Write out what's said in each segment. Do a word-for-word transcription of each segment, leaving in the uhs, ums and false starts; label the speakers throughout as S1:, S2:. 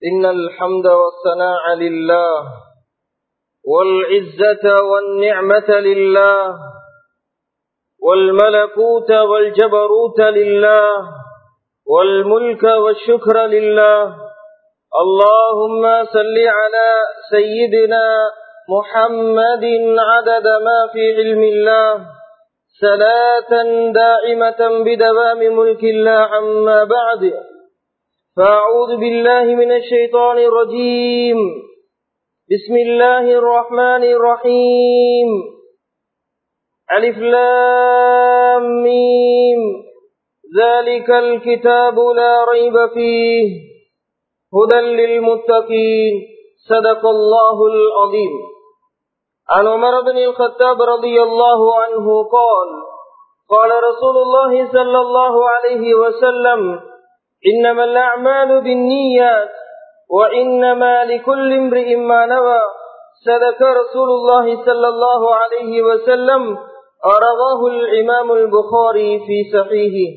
S1: إن الحمد والثناء لله والعزة والنعمة لله والملكوت والجبروت لله والملك والشكر لله. اللهم صل على سيدنا محمد عدد ما في علم الله صلاة دائمة بدوام ملك الله. أما بعد، فأعوذ بالله من الشيطان الرجيم. بسم الله الرحمن الرحيم. ألف لام ميم. ذلك الكتاب لا ريب فيه هدى للمتقين. صدق الله العظيم. عن عمر بن الخطاب رضي الله عنه قال قال رسول الله صلى الله عليه وسلم: إنما الأعمال بالنيات وإنما لكل امرئ ما نوى. صدق رسول الله صلى الله عليه وسلم. رواه الإمام البخاري في صحيحه.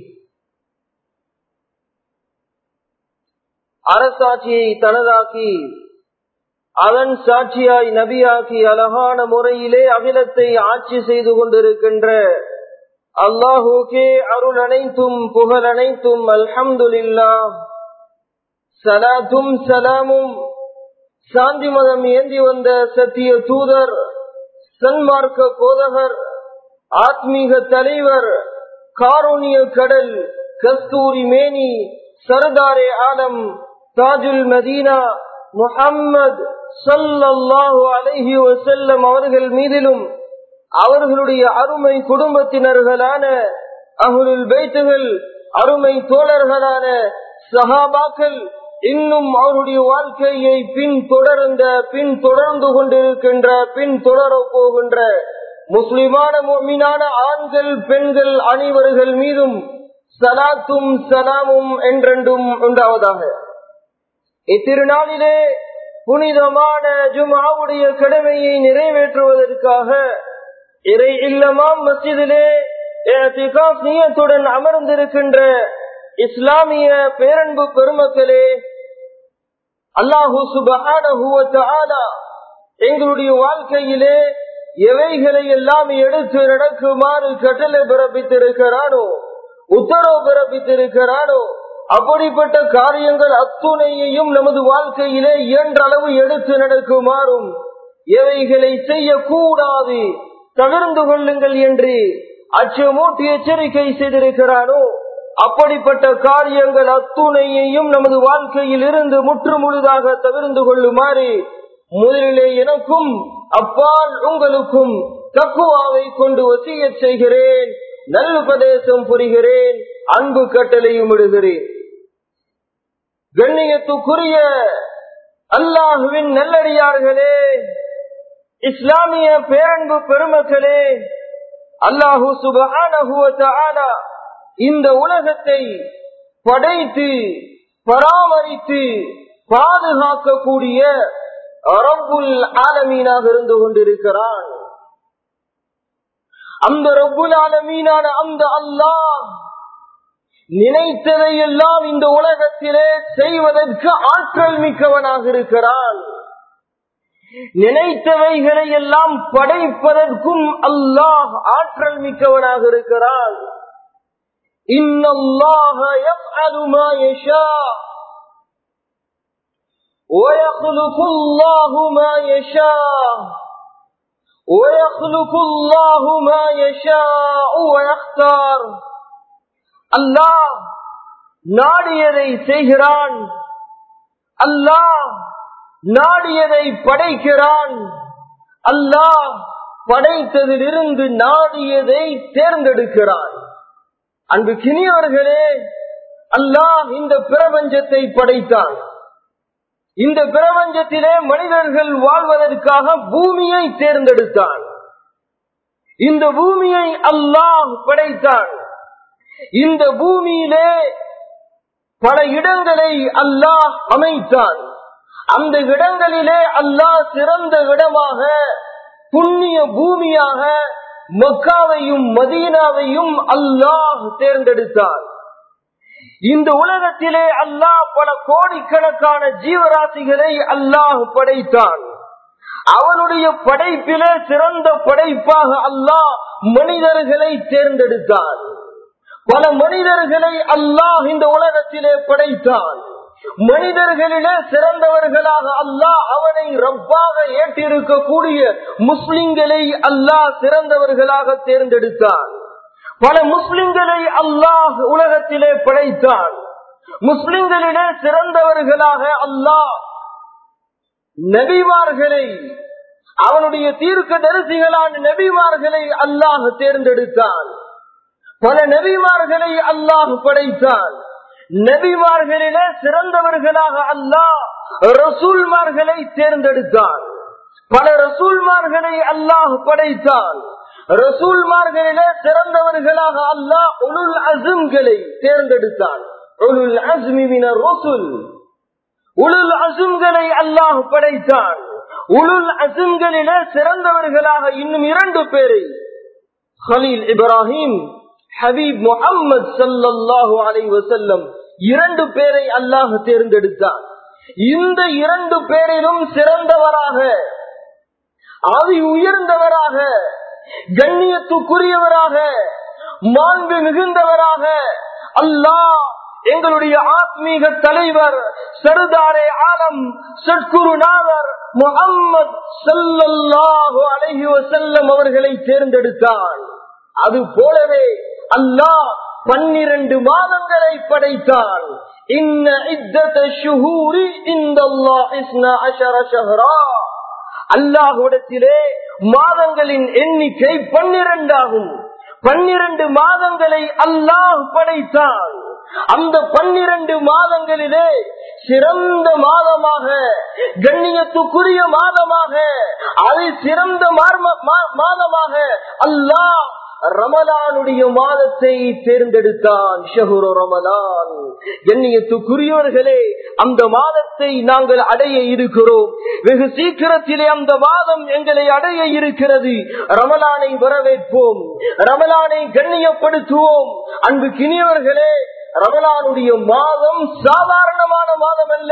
S1: அரசாட்சியை தனதாக்கி அவன் சாட்சியாய் நபியாக்கி அழகான முறையிலே அகிலத்தை ஆட்சி செய்து கொண்டிருக்கின்ற அல்லாஹுக்கே அருள் அனைத்தும் புகழ் அனைத்தும். அல்ஹம்துலில்லாஹ். சலாத்தும் சலாமும் சாந்தி மதம் ஏந்தி வந்த சத்திய தூதர், சன்மார்க்க போதகர், ஆத்மீக தலைவர், காருண்ய கடல், கஸ்தூரி மேனி, சர்தாரே ஆலம், தாஜுல் மதீனா முஹம்மது ஸல்லல்லாஹு அலைஹி வஸல்லம் அவர்கள் மீதிலும் அவர்களுடைய அருமை குடும்பத்தினர்களான அஹ்லுல் பைத்துகள், அருமை தோழர்களான சஹாபாக்கள், இன்னும் அவருடைய வாழ்க்கையை பின் தொடர்ந்த பின் தொடர்ந்து கொண்டிருக்கின்ற பின் தொடர போகின்ற முஸ்லிமான முஃமினான ஆண்கள் பெண்கள் அனைவர்கள் மீதும் சலாத்தும் சலாமும் என்றென்றும் உண்டாவதாக. இத்திருநாளிலே புனிதமான ஜும்ஆவுடைய கடமையை நிறைவேற்றுவதற்காக இறை இல்லமாம் மஸ்ஜிதிலே இஅ்திகாஃப் நியத்துடன் அமர்ந்திருக்கின்ற இஸ்லாமிய பேரன்பு பெருமக்களே, அல்லாஹு சுப்ஹானஹு வ தஆலா எங்களுடைய வாழ்க்கையிலே எவைகளை எல்லாம் எடுத்து நடக்குமாறு கட்டளை பிறப்பித்திருக்கிறானோ, உத்தரவு பிறப்பித்திருக்கிறானோ, அப்படிப்பட்ட காரியங்கள் அத்துணையையும் நமது வாழ்க்கையிலே இயன்ற அளவு எடுத்து நடக்குமாறும், எவைகளை செய்யக்கூடாது தவிர்ந்து கொள்ளுங்கள் என்று அச்சமூட்டி எச்சரிக்கை செய்திருக்கிறானோ, அப்படிப்பட்ட காரியங்கள் அத்துணையையும் நமது வாழ்க்கையில் இருந்து முற்று முழுதாக தவிர்ந்து கொள்ளுமாறு முதலிலே எனக்கும் அப்பால் உங்களுக்கும் தக்வாவை கொண்டு வசியத் செய்கிறேன், நல்லுபதேசம் புரிகிறேன், அன்பு கட்டளையும் இடுகிறேன். கண்ணியத்துக்குரிய அல்லாஹுவின் நல்லடியார்களே, இஸ்லாமிய பேரன்பு பெருமக்களே, அல்லாஹு சுப்ஹானஹு வ தஆலா இந்த உலகத்தை படைத்து பராமரித்து பாதுகாக்கக்கூடிய ரப்புல் ஆலமீனாக இருந்து கொண்டிருக்கிறான். அந்த ரப்புல் ஆலமீனான அந்த அல்லாஹ் நினைத்ததை எல்லாம் இந்த உலகத்திலே செய்வதற்கு ஆற்றல் மிக்கவனாக இருக்கிறான். நினைத்தவைகளை எல்லாம் படைப்பதற்கும் அல்லாஹ் ஆற்றல் மிக்கவனாக இருக்கிறான். இன்னல்லாஹ யஃஅலு மா யஷா வ யக்லுகுல்லாஹு மா யஷா வ யக்லுகுல்லாஹு மா யஷா வ யக்தார். அல்லாஹ் நாடியதை செய்கிறான், அல்லாஹ் நாடியதை படைக்கிறான், அல்லாஹ் படைத்ததிலிருந்து நாடியதை தேர்ந்தெடுக்கிறான். அன்பு கிணியவர்களே, அல்லாஹ் இந்த பிரபஞ்சத்தை படைத்தான். இந்த பிரபஞ்சத்திலே மனிதர்கள் வாழ்வதற்காக பூமியை தேர்ந்தெடுத்தான். இந்த பூமியை அல்லாஹ் படைத்தான். இந்த பூமியிலே பல இடங்களை அல்லாஹ் அமைத்தான். அந்த இடங்களிலே அல்லாஹ் சிறந்த இடமாக புண்ணிய பூமியாக மக்காவையும் மதீனாவையும் அல்லாஹ் தேர்ந்தெடுத்தார். இந்த உலகத்திலே அல்லாஹ் பல கோடிக்கணக்கான ஜீவராசிகளை அல்லாஹ் படைத்தான். அவனுடைய படைப்பிலே சிறந்த படைப்பாக அல்லாஹ் மனிதர்களை தேர்ந்தெடுத்தான். பல மனிதர்களை அல்லாஹ் இந்த உலகத்திலே படைத்தான். மனிதர்களிலே சிறந்தவர்களாக அல்லாஹ் அவனை ரப்பாக ஏற்றிருக்கக்கூடிய முஸ்லிம்களை அல்லாஹ் சிறந்தவர்களாக தேர்ந்தெடுத்தான். பல முஸ்லிம்களை அல்லாஹ் உலகத்திலே படைத்தான். முஸ்லிம்களிலே சிறந்தவர்களாக அல்லாஹ் நபிமார்களை, அவனுடைய தீர்க்க தரிசிகளான நபிமார்களை அல்லாஹ் தேர்ந்தெடுத்தான். பல நபிமார்களை அல்லாஹ் படைத்தான். நபிமார்களிலே சிறந்தவர்களாக அல்லாஹ் ரசூல்மார்களை தேர்ந்தெடுத்தான். பல ரசூல்மார்களை அல்லாஹ் படைத்தான். ரசூல்மார்களிலே சிறந்தவர்களாக அல்லாஹ் உலுல் அஸ்ம்களை தேர்ந்தெடுத்தான். உலுல் அஸ்மி மினர் ரசூல், உலுல் அஸ்ம்களை அல்லாஹ் படைத்தான். உலுல் அஸ்ம்களிலே சிறந்தவர்களாக இன்னும் இரண்டு பேரை, கலீல் இப்ராஹிம், ஹபீப் முஹம்மது ஸல்லல்லாஹு அலைஹி வஸல்லம், இரண்டு பேரை அல்லாஹ் தேர்ந்தெடுத்தான். இந்த இரண்டு பேரிலும் சிறந்தவராக, ஆதி உயர்ந்தவராக, கண்ணியத்துக்குரியவராக, மாண்பு மிகுந்தவராக அல்லாஹ் எங்களுடைய ஆத்மீக தலைவர் சர்தாரே ஆலம் சத்குருநாதர் முஹம்மது ஸல்லல்லாஹு அலைஹி வஸல்லம் அவர்களை தேர்ந்தெடுத்தான். அது போலவே அல்லாஹ் பன்னிரண்டு மாதங்களை படைத்தான். இன்ன இத்தத ஷுஹூரி இந்தல்லாஹ் இஸ்னா அஷர ஷஹ்ரா, அல்லாஹ்விடத்திலே மாதங்களின் எண்ணிக்கை பன்னிரண்டு ஆகும். பன்னிரண்டு மாதங்களை அல்லாஹ் படைத்தான். அந்த பன்னிரண்டு மாதங்களிலே சிறந்த மாதமாக, கண்ணியத்துக்குரிய மாதமாக, அது சிறந்த மாதமாக அல்லாஹ் ரமலானுடைய மாதத்தை தேர்ந்தெடுத்தான். ஷஹ்ரு ரமலான். கண்ணியத்துக்குரியவர்களே, அந்த மாதத்தை நாங்கள் அடைய இருக்கிறோம். வெகு சீக்கிரத்திலே அந்த மாதம் எங்களை அடைய இருக்கிறது. ரமலானை வரவேற்போம், ரமலானை கண்ணியப்படுத்துவோம். அன்பு கிணியவர்களே, ரமலானுடைய மாதம் சாதாரணமான மாதம் அல்ல.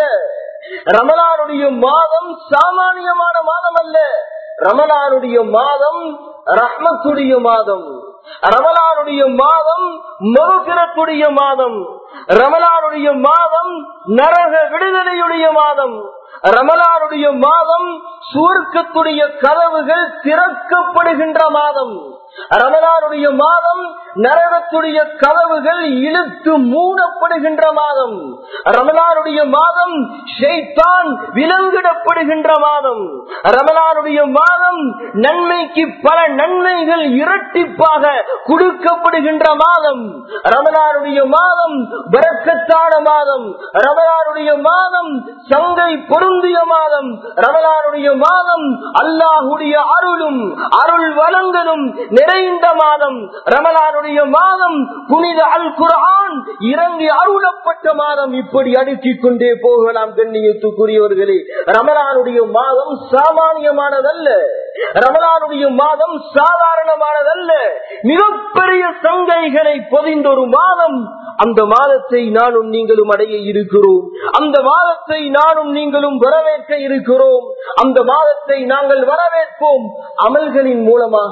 S1: ரமலானுடைய மாதம் சாமானியமான மாதம் அல்ல. ரமலானுடைய மாதம் ரஹ்மத்துடைய மாதம். ரமலானுடைய மாதம் மக்ஃபிரத்துடைய மாதம். ரமலானுடைய மாதம் நரக விடுதலையுடைய மாதம். ரமலானுடைய மாதம் சுவர்க்கத்துடைய கதவுகள் திறக்கப்படுகின்ற மாதம். ரமலானுடைய மாதம் நரகத்துடைய கதவுகள் இழுத்து மூடப்படுகின்ற மாதம். ரமலானுடைய மாதம் ஷைத்தான் விலங்கிடப்படுகின்ற மாதம். ரமலானுடைய மாதம் நன்மைக்கு பல நன்மைகள் இரட்டிப்பாக கொடுக்கப்படுகின்ற மாதம். ரமலானுடைய மாதம் பரக்கத்தான மாதம். ரமலானுடைய மாதம் சங்கை பொருந்திய மாதம். ரமலானுடைய மாதம் அல்லாஹுடைய அருளும் அருள் வளங்களும் நிறைந்த மாதம். ரமலானுடைய மாதம் புனித அல் குர்ஆன் இறங்கி அருளப்பட்ட மாதம். இப்படி அடுக்கிக் கொண்டே போகலாம். கண்ணியத்துக்குரியவர்களே, ரமலானுடைய மாதம் சாமானியமானதல்ல. ரமலானுடைய மாதம் சாதாரணமானதல்ல. மிகப்பெரிய சங்கைகளை பொதிந்த ஒரு மாதம். அந்த மாதத்தை நானும் நீங்களும் அடைய இருக்கிறோம். அந்த மாதத்தை நானும் நீங்களும் வரவேற்க இருக்கிறோம். அந்த மாதத்தை நாங்கள் வரவேற்போம் அமல்களின் மூலமாக.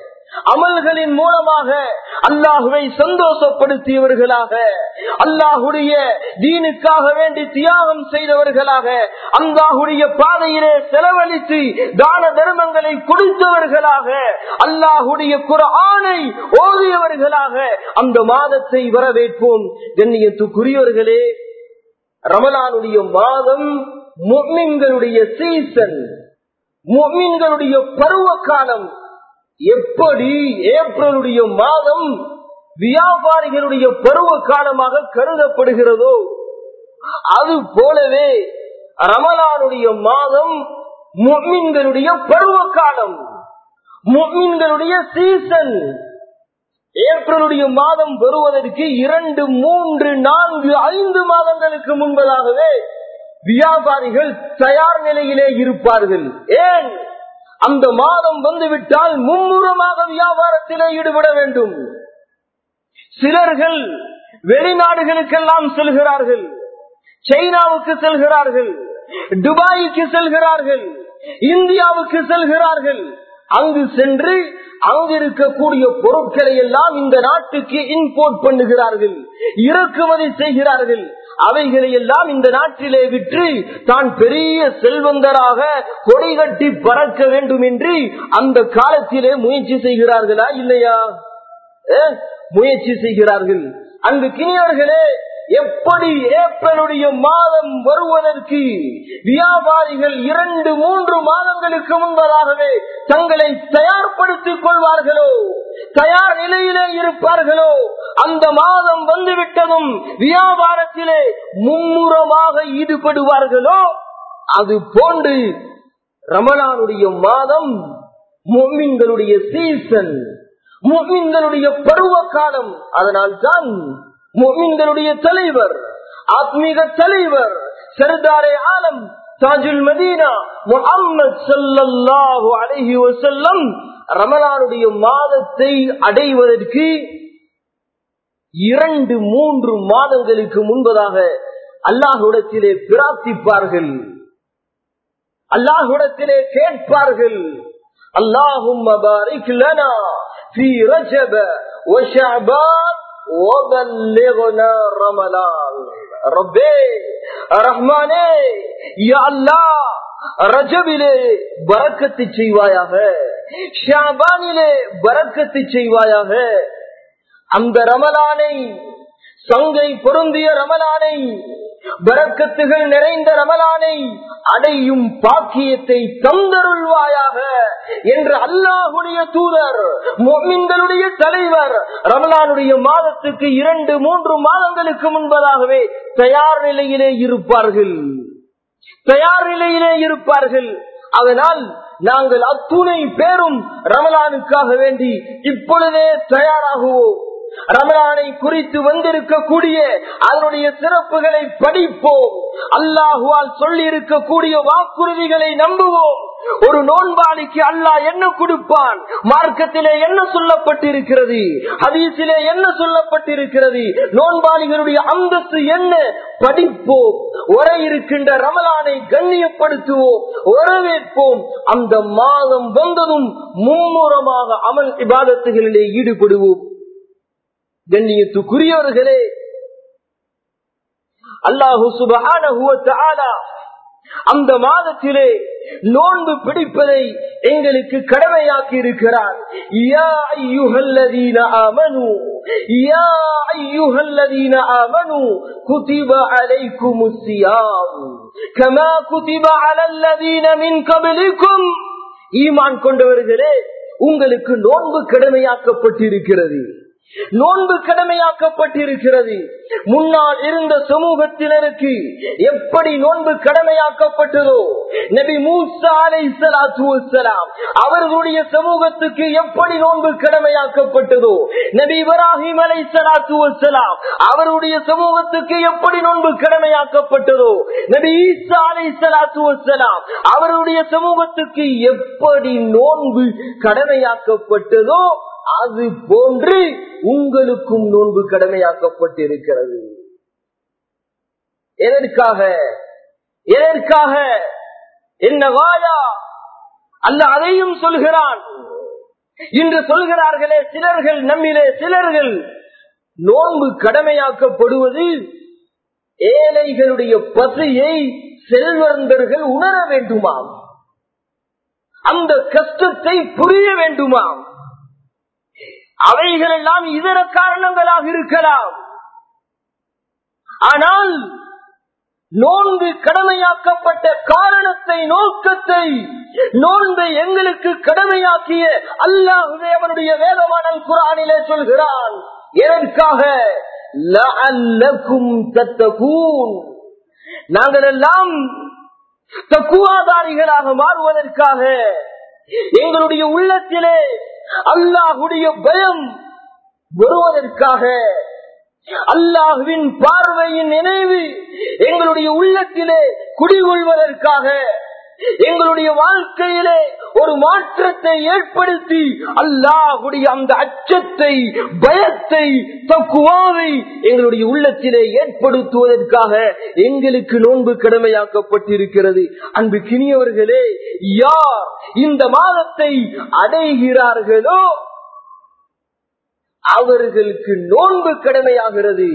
S1: அமல்களின் மூலமாக அல்லாஹுவை சந்தோஷப்படுத்தியவர்களாக, அல்லாஹுடைய தீனுக்காக வேண்டி தியாகம் செய்தவர்களாக, அல்லாஹுடைய பாதையிலே செலவழித்து தான தர்மங்களை கொடுத்தவர்களாக, அல்லாஹுடைய குர்ஆனை ஓதியவர்களாக அந்த மாதத்தை வரவேற்போம். கண்ணியத்துக்குரியவர்களே, ரமலானுடைய மாதம் முஃமின்களுடைய சீசன், முஃமின்களுடைய பருவ காலம். எப்படி ஏப்ரலுடைய மாதம் வியாபாரிகளுடைய பருவ காலமாக கருதப்படுகிறதோ, அது போலவே ரமலானுடைய மாதம் முஃமின்களுடைய பருவ காலம், முஃமின்களுடைய சீசன். ஏப்ரலுடைய மாதம் வருவதற்கு இரண்டு மூன்று நான்கு ஐந்து மாதங்களுக்கு முன்பதாகவே வியாபாரிகள் தயார் நிலையிலே இருப்பார்கள். ஏன்? அந்த மாதம் வந்துவிட்டால் மும்முரமாக வியாபாரத்திலே ஈடுபட வேண்டும். சிலர்கள் வெளிநாடுகளுக்கெல்லாம் செல்கிறார்கள், சைனாவுக்கு செல்கிறார்கள், துபாய்க்கு செல்கிறார்கள், இந்தியாவுக்கு செல்கிறார்கள். அங்கு சென்று அங்கு இருக்கக்கூடிய பொருட்களை எல்லாம் இந்த நாட்டுக்கு இம்போர்ட் பண்ணுகிறார்கள், இறக்குமதி செய்கிறார்கள். அவைகளை எல்லாம் இந்த நாட்டிலே விற்று தான் பெரிய செல்வந்தராக கொடி கட்டி பறக்க வேண்டும் என்று அந்த காலத்திலே முயற்சி செய்கிறார்களா இல்லையா? முயற்சி செய்கிறார்கள். அங்கு கிணியர்களே, எப்படி ஏப்ரலுடைய மாதம் வருவதற்கு வியாபாரிகள் இரண்டு மூன்று மாதங்களுக்கு முன்பதாகவே தங்களை தயார்படுத்திக் கொள்வார்களோ, தயார் நிலையிலே இருப்பார்களோ, அந்த மாதம் வந்துவிட்டதும் வியாபாரத்திலே மும்முரமாக ஈடுபடுவார்களோ, அது போன்று ரமலானுடைய மாதம் முஃமின்களுடைய சீசன், முஃமின்களுடைய பருவ காலம். அதனால் தான் முஃமின்களுடைய தலைவர், ஆத்மீக தலைவர், சர்தாரே ஆலம், தாஜுல் மதீனா முஹம்மது ஸல்லல்லாஹு அலைஹி வஸல்லம் ரமலானுடைய மாதத்தை அடைவதற்கு இரண்டு மூன்று மாதங்களுக்கு முன்பதாக அல்லாஹ்விடத்திலே பிரார்த்திப்பார்கள், அல்லாஹ்விடத்திலே கேட்பார்கள். அல்லாஹும்ம பாரிக் லனா ஃபீ ரஜப வ ஷஅபான் وبلغنا رمضان. ربي رحمانே, யா அல்லாஹ், ரஜபிலே பரக்கத்து செய்வாயாக, ஷஅபானிலே பரக்கத்து செய்வாயாக. அந்த ரமலானை, சங்கை பொருந்திய ரமலானை, பரக்கத்துகள் நிறைந்த ரமலானை அடையும் பாக்கியத்தை தந்தருள்வாயாக என்று அல்லாஹ்வுடைய தூதர், முஃமின்களுடைய தலைவர் ரமலானுடைய மாதத்துக்கு இரண்டு மூன்று மாதங்களுக்கு முன்பதாகவே தயார் நிலையிலே இருப்பார்கள், தயார் நிலையிலே இருப்பார்கள். அதனால் நாங்கள் அத்துணை பேரும் ரமலானுக்காக வேண்டி இப்பொழுதே தயாராகுவோம். ரமலானை குறித்து வந்திருக்கக்கூடிய அதனுடைய சிறப்புகளை படிப்போம், அல்லாஹுவால் சொல்லி இருக்கக்கூடிய வாக்குறுதிகளை நம்புவோம். ஒரு நோன்பாளிக்கு அல்லாஹ் என்ன கொடுப்பான், மார்க்கத்திலே என்ன சொல்லப்பட்டிருக்கிறது, ஹதீஸிலே என்ன சொல்லப்பட்டிருக்கிறது, நோன்பாளிகளுடைய அந்தஸ்து என்ன, படிப்போம். வர இருக்கின்ற ரமலானை கண்ணியப்படுத்துவோம், வரவேற்போம். அந்த மாதம் வந்ததும் மும்முரமாக அமல் இபாதத்துகளிலே ஈடுபடுவோம். கண்ணியத்துக்குரியவர்களே, அல்லாஹு சுப்ஹானஹு வ தஆலா அந்த மாதத்திலே நோன்பு பிடிப்பதை எங்களுக்கு கடமையாக்கி இருக்கிறார். யா அய்யுஹல்லதீன ஆமனூ யா அய்யுஹல்லதீன ஆமனூ குதிப அலைக்குமுஸ் ஸியாம் கமா குதிப அலல்லதீன மின் கப்லிக்கும். ஈமான் கொண்டவர்களே, உங்களுக்கு நோன்பு கடமையாக்கப்பட்டிருக்கிறது, நோன்பு கடமையாக்கப்பட்டிருக்கிறது. முன்னால் இருந்த சமூகத்தினருக்கு எப்படி நோன்பு கடமையாக்கப்பட்டதோ, நபி மூசா அலைஹிஸ்ஸலாத்து வஸ்ஸலாம் அவர்களுடைய சமூகத்துக்கு எப்படி நோன்பு கடமையாக்கப்பட்டதோ, நபி இப்ராஹிம் அலைஹிஸ்ஸலாத்து வஸ்ஸலாம் அவருடைய சமூகத்துக்கு எப்படி நோன்பு கடமையாக்கப்பட்டதோ, நபி ஈசா அலைஹிஸ்ஸலாத்து வஸ்ஸலாம் அவருடைய சமூகத்துக்கு எப்படி நோன்பு கடமையாக்கப்பட்டதோ, அது போன்று உங்களுக்கும் நோன்பு கடமையாக்கப்பட்டிருக்கிறது. எதற்காக எதற்காக என்ன வாயா அல்ல அதையும் சொல்கிறான். இன்று சொல்கிறார்களே சிலர்கள், நம்மிலே சிலர்கள், நோன்பு கடமையாக்கப்படுவது ஏழைகளுடைய பசியை செல்வந்தர்கள் உணர வேண்டுமாம், அந்த கஷ்டத்தை புரிய வேண்டுமாம். அவைகள் எல்லாம் இதர காரணங்களாக இருக்கலாம். ஆனால் நோன்பு கடமையாக்கப்பட்ட காரணத்தை, நோக்கத்தை, நோன்பை எங்களுக்கு கடமையாக்கிய அல்லாஹ்வே அவனுடைய வேதமான குர்ஆனிலே சொல்கிறான். எதற்காக? லஅல்லகும் தத்தகூன், நாங்கள் எல்லாம் தக்குவாதாரிகளாக மாறுவதற்காக, எங்களுடைய உள்ளத்திலே அல்லாஹுடைய பயம் வருவதற்காக, அல்லாஹுவின் பார்வையின் நினைவு எங்களுடைய உள்ளத்திலே குடிகொள்வதற்காக, எங்களுடைய வாழ்க்கையிலே ஒரு மாற்றத்தை ஏற்படுத்தி அல்லாஹ்வுடைய அந்த அச்சத்தை, பயத்தை, தக்வாவை எங்களுடைய உள்ளத்திலே ஏற்படுத்துவதற்காக எங்களுக்கு நோன்பு கடமையாக்கப்பட்டிருக்கிறது. அன்புக்கினியவர்களே, யார் இந்த மாதத்தை அடைகிறார்களோ அவர்களுக்கு நோன்பு கடமையாகிறது.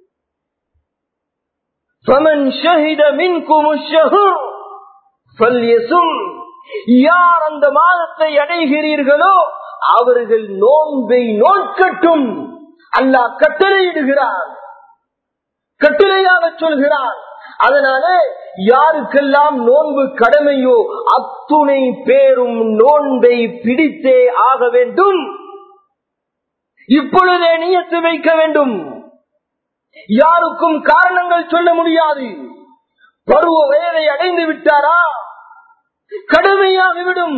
S1: فَمَنْ شَهِدَ مِنْكُمُ الشَّهْرَ فَلْيَصُمْ. யார் அந்த மாதத்தை அடைகிறீர்களோ அவர்கள் நோன்பை நோக்கட்டும். அல்லாஹ் கட்டளையிடுகிறார், கட்டளையாக சொல்கிறார். அதனால யாருக்கெல்லாம் நோன்பு கடமையோ அத்துணை பேரும் நோன்பை பிடித்தே ஆக வேண்டும். இப்பொழுதே நியத்து வைக்க வேண்டும். யாருக்கும் காரணங்கள் சொல்ல முடியாது. பருவ வயதை அடைந்து விட்டாரா கடமையாகிவிடும்.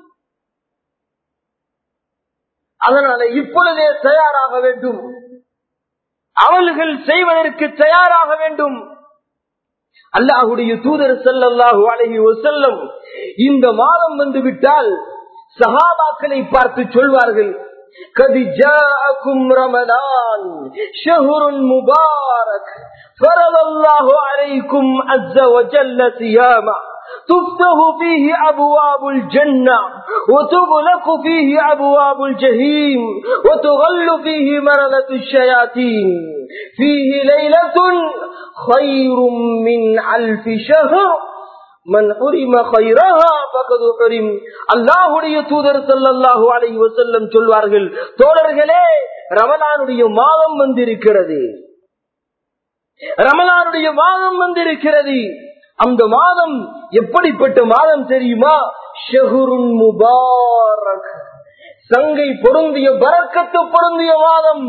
S1: அதனால இப்பொழுதே தயாராக வேண்டும். அமல்கள் செய்வதற்கு தயாராக வேண்டும். அல்லாஹ்வுடைய தூதர் ஸல்லல்லாஹு அலைஹி வஸல்லம் இந்த மாதம் வந்து விட்டால் சஹாபாக்களை பார்த்து சொல்வார்கள், قد جاءكم رمضان شهر مبارك فرض الله عليكم عز وجل صياما تفتح فيه أبواب الجنة وتغلق فيه أبواب الجحيم وتغل فيه مرضة الشياطين فيه ليلة خير من ألف شهر من حرم خيرها فقد حرم. அல்லாஹ்வுடைய தூதர் ஸல்லல்லாஹு அலைஹி வஸல்லம் சொல்வார்கள், தோழர்களே, ரமலானுடைய மாதம் வந்திருக்கிறது. ரமலானுடைய மாதம் வந்திருக்கிறது. அந்த மாதம் எப்படிப்பட்ட மாதம் தெரியுமா? ஷஹ்ருன் முபாரக், சங்கை பொருந்திய பரக்கத்து பொருந்திய மாதம்.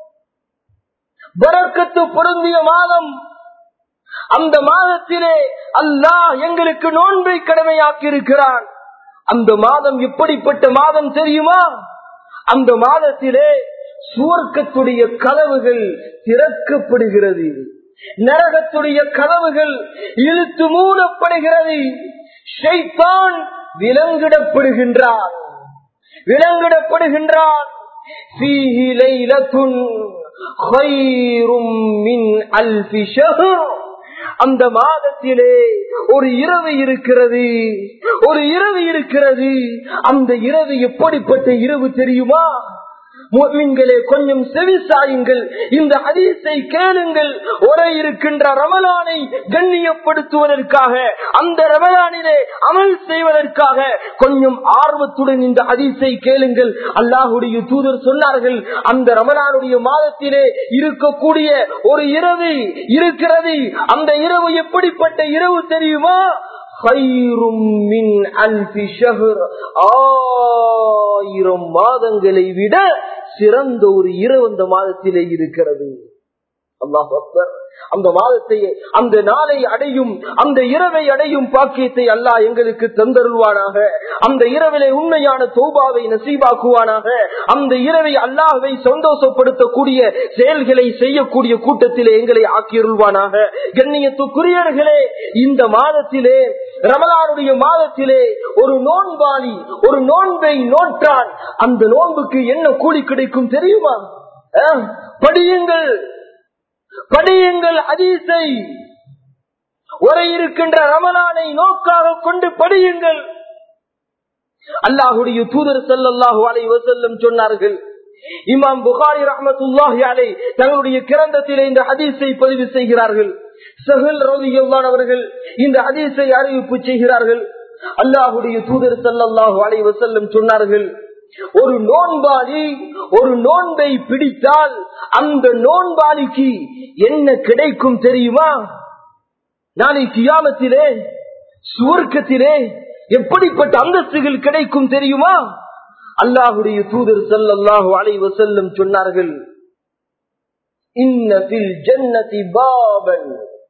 S1: பரக்கத்து பொருந்திய மாதம். அந்த மாதத்திலே அல்லாஹ் எங்களுக்கு நோன்பை கடமையாக்கி இருக்கிறான். அந்த மாதம் எப்படிப்பட்ட மாதம் தெரியுமா? அந்த மாதத்திலே சுவர்க்கத்துடைய கதவுகள் திறக்கப்படுகிறது, நரகத்துடைய கதவுகள் இழுத்து மூடப்படுகிறது. ஷைத்தான் விலங்கிடப்படுகின்றான் விலங்கிடப்படுகின்றான் ஃபீஹி லைலத்துன் கைரும் மின் அல்ஃபி ஷஹர். அந்த மாதத்திலே ஒரு இரவு இருக்கிறது, ஒரு இரவு இருக்கிறது. அந்த இரவு எப்படிப்பட்ட இரவு தெரியுமா? முஃமின்களே, கொஞ்சம் செவிசாயுங்கள், இந்த ஹதீஸை கேளுங்கள். ஒரே இருக்கின்ற ரமலானை கண்ணியப்படுத்துவதற்காக, அந்த ரமலானிலே அமல் செய்வதற்காக கொஞ்சம் ஆர்வத்துடன் இந்த ஹதீஸை கேளுங்கள். அல்லாஹ்வுடைய தூதர் சொன்னார்கள், அந்த ரமலானுடைய மாதத்திலே இருக்கக்கூடிய ஒரு இரவு இருக்கிறது. அந்த இரவு எப்படிப்பட்ட இரவு தெரியுமா? ஆயிரம் மாதங்களை விட சிறந்த ஒரு இரவு அந்த மாதத்திலே இருக்கிறது. அல்லாஹ் அக்பர். அந்த மாதத்தை, அந்த நாளை அடையும், அந்த இரவை அடையும் பாக்கியத்தை அல்லாஹ் எங்களுக்கு தந்தருள்வானாக. அந்த இரவிலே உண்மையான தௌபாவை நசீபாக்குவானாக. அந்த இரவை அல்லாஹ்வை சந்தோஷப்படுத்தக்கூடிய செயல்களை செய்யக்கூடிய கூட்டத்திலே எங்களை ஆக்கியருள்வானாக. கண்ணியத்துக்குரியவர்களே, இந்த மாதத்திலே, ரமலானுடைய மாதத்திலே ஒரு நோன்பாளி ஒரு நோன்பை நோற்றான். அந்த நோன்புக்கு என்ன கூலி கிடைக்கும் தெரியுமா? படியுங்கள், படியுங்கள் ஹதீஸை. ஒரே இருக்கின்ற ரமலானை நோக்காக கொண்டு படியுங்கள். அல்லாஹ்வுடைய தூதர் ஸல்லல்லாஹு அலைஹி வஸல்லம் சொன்னார்கள். இமாம் புகாரி ரஹ்மத்துல்லாஹி அலைஹி தங்களுடைய கிரந்தத்திலே இந்த ஹதீஸை பதிவு செய்கிறார்கள். ஸஹல் ரலியல்லாஹு அவர்கள் இந்த ஹதீஸை அறிவிப்பு செய்கிறார்கள். அல்லாஹ்வுடைய தூதர் ஸல்லல்லாஹு அலைஹி வஸல்லம் சொன்னார்கள், ஒரு நோன்பாளி ஒரு நோன்பை பிடித்தால் அந்த நோன்பாளிக்கு என்ன கிடைக்கும் தெரியுமா? நாளை கியாமத்திலே சுவர்க்கத்திலே எப்படிப்பட்ட அந்தஸ்துகள் கிடைக்கும் தெரியுமா? அல்லாஹ்வுடைய தூதர் ஸல்லல்லாஹு அலைஹி வஸல்லம் சொன்னார்கள், இன்ன ஃபில் ஜன்னதி பாபன்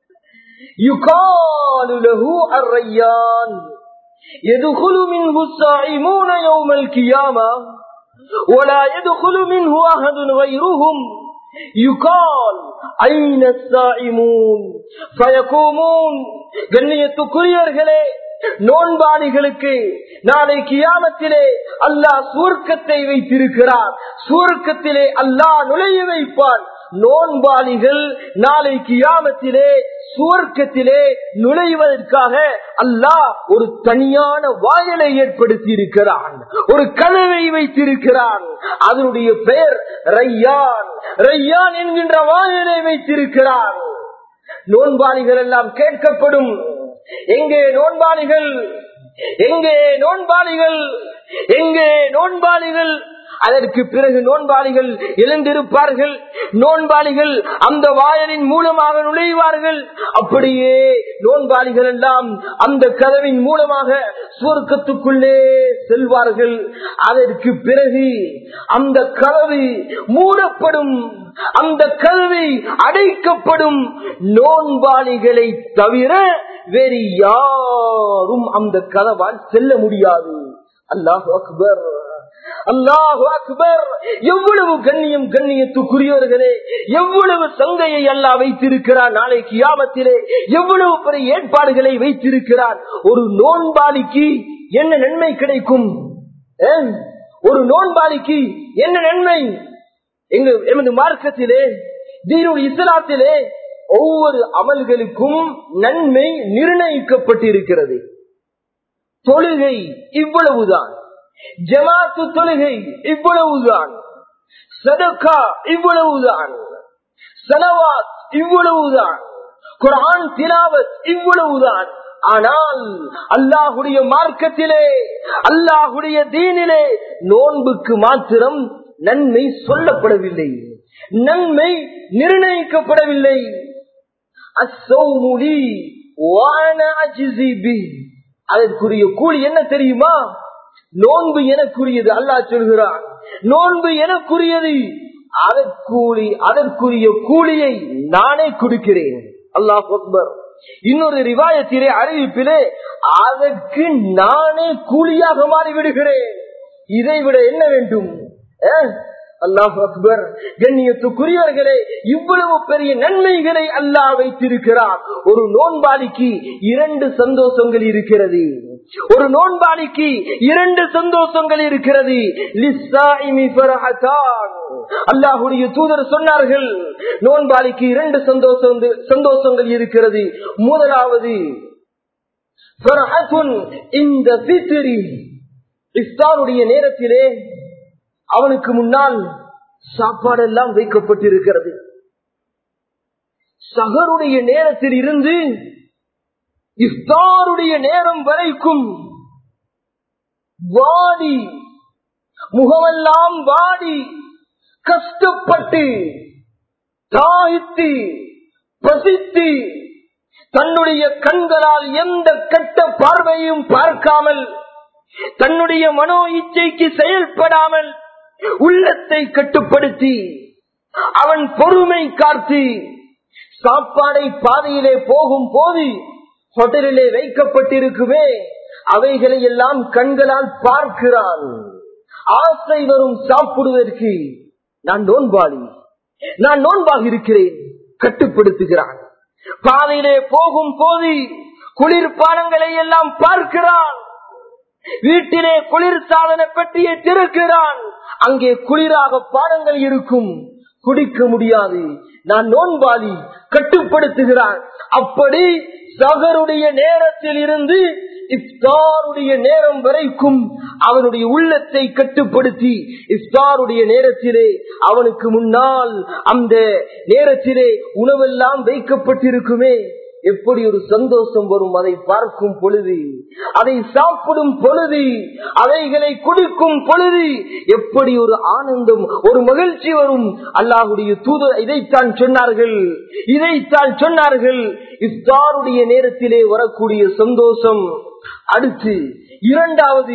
S1: யுகாலு லஹு அர்-ரையான் يدخل منه الصائمون يوم القيامة ولا يدخل منه أحد غيرهم يقال أين الصائمون فيقومون. கண்ணியத்துக்குரியவர்களே, நோன்பாளிகளுக்கு நாளை கியாமத்திலே அல்லாஹ் சுவர்க்கத்தை வைத்திருக்கிறார். சுவர்க்கத்திலே அல்லாஹ் நுழைய வைப்பான். நோன்பாளிகள் நாளை கியாமத்திலே சுவர்க்கத்திலே நுழைவதற்காக அல்லாஹ் ஒரு தனியான வாயிலை ஏற்படுத்தி இருக்கிறான், ஒரு கதவை வைத்திருக்கிறான். அதனுடைய பெயர் ரையான். ரையான் என்கின்ற வாயிலை வைத்திருக்கிறான். நோன்பாளிகள் எல்லாம் கேட்கப்படும், எங்கே நோன்பாளிகள், எங்கே நோன்பாளிகள், எங்கே நோன்பாளிகள்? அதற்கு பிறகு நோன்பாளிகள் எழுந்திருப்பார்கள். நோன்பாளிகள் அந்த வாயலின் மூலமாக நுழைவார்கள். அப்படியே நோன்பாளிகள் எல்லாம் அந்த கதவின் மூலமாக சுவர்க்கத்துக்குள்ளே செல்வார்கள். அதற்கு பிறகு அந்த கதவு மூடப்படும், அந்த கதவை அடைக்கப்படும். நோன்பாளிகளை தவிர வேறு யாரும் அந்த கதவால் செல்ல முடியாது. அல்லாஹு அக்பர், அல்லாஹு அக்பர். எவ்வளவு கண்ணியம் கண்ணியத்துக்குரியவர்களே, எவ்வளவு சங்கையை அல்லாஹ் வைத்திருக்கிறார். நாளை கியாமத்திலே எவ்வளவு பெரிய ஏற்பாடுகளை வைத்திருக்கிறார். ஒரு நோன்பாளிக்கு என்ன நன்மை கிடைக்கும்? ஒரு நோன்பாளிக்கு என்ன நன்மை? எங்க எமது மார்க்கத்திலே, தீனுல் இஸ்லாத்திலே ஒவ்வொரு அமல்களுக்கும் நன்மை நிர்ணயிக்கப்பட்டிருக்கிறது. தொழுகை இவ்வளவுதான், ஜமாத்து தொழுகை இவ்வளவுதான், சதகா இவ்வளவுதான், ஸலவாத் இவ்வளவுதான், குர்ஆன் திலாவத் இவ்வளவுதான். ஆனால் அல்லாஹ்வுடைய மார்க்கத்திலே, அல்லாஹ்வுடைய தீனிலே நோன்புக்கு மாத்திரம் நன்மை சொல்லப்படவில்லை, நன்மை நிர்ணயிக்கப்படவில்லை. அஸ்ஸௌமுலி வஅனா அஜ்ஸி பி. அதற்குரிய கூலி என்ன தெரியுமா? நோன்பு எனக்குரியது. அல்லாஹ் சொல்கிறான், நோன்பு எனக்குரியது, அதற்கூலி அதற்குரிய கூலியை நானே கொடுக்கிறேன். அல்லாஹ் அக்பர். இன்னொரு ரிவாயத்திலே, அறிவிப்பிலே, அதற்கு நானே கூலியாக மாறிவிடுகிறேன். இதைவிட என்ன வேண்டும்? அல்லாஹ் அக்பர். கண்ணியத்துக்குரியவர்களே, இவ்வளவு பெரிய நன்மைகளை அல்லாஹ் வைத்திருக்கிறார். ஒரு நோன்பாளிக்கு இரண்டு சந்தோஷங்கள் இருக்கிறது. ஒரு நோன்பாளிக்கு இரண்டு சந்தோஷங்கள் இருக்கிறது. அல்லாஹ்வுடைய தூதர் சொன்னார்கள், நோன்பாளிக்கு இரண்டு சந்தோஷம் சந்தோஷங்கள் இருக்கிறது. முதலாவது இந்த இஃப்தாருடைய நேரத்திலே அவனுக்கு முன்னால் சாப்பாடெல்லாம் வைக்கப்பட்டிருக்கிறது. சஹருடைய நேரத்தில் இருந்து இஃப்தாருடைய நேரம் வரைக்கும் வாடி, முகமெல்லாம் வாடி, கஷ்டப்பட்டு, தாய்த்து, பசித்து, தன்னுடைய கண்களால் எந்த கெட்ட பார்வையும் பார்க்காமல், தன்னுடைய மனோ இச்சைக்கு செயல்படாமல், உள்ளத்தை கட்டுப்படுத்தி, அவன் பொறுமை காத்து, சாப்பாடை பாதையிலே போகும் போது ஹோட்டலிலே வைக்கப்பட்டிருக்குமே அவைகளை எல்லாம் கண்களால் பார்க்கிறான். ஆசை வரும் சாப்பிடுவதற்கு. நான் நோன்பாளி, நான் நோன்பாக இருக்கிறேன், கட்டுப்படுத்துகிறான். பாதையிலே போகும் போது குளிர்பானங்களை எல்லாம் பார்க்கிறான். வீட்டிலே குளிர் சாதன பெட்டியை திறக்கிறான். அங்கே குளிராக பானங்கள் இருக்கும், குடிக்க முடியாது. நான் நோன்பாளி, கட்டுப்படுத்துகிறான். அப்படி சஹருடைய நேரத்தில் இருந்து இஃப்தாருடைய நேரம் வரைக்கும் அவனுடைய உள்ளத்தை கட்டுப்படுத்தி, இஃப்தாருடைய நேரத்திலே அவனுக்கு முன்னால் அந்த நேரத்திலே உணவெல்லாம் வைக்கப்பட்டிருக்குமே, எப்படி ஒரு சந்தோஷம் வரும் அதை பார்க்கும் பொழுது, அதை சாப்பிடும் பொழுது, அவைகளை குடிக்கும் பொழுது எப்படி ஒரு ஆனந்தம், ஒரு மகிழ்ச்சி வரும். அல்லாஹ்வுடைய தூதர் இதைத்தான் சொன்னார்கள், இதைத்தான் சொன்னார்கள். இஃப்தாருடைய நேரத்திலே வரக்கூடிய சந்தோஷம். அடுத்து இரண்டாவது,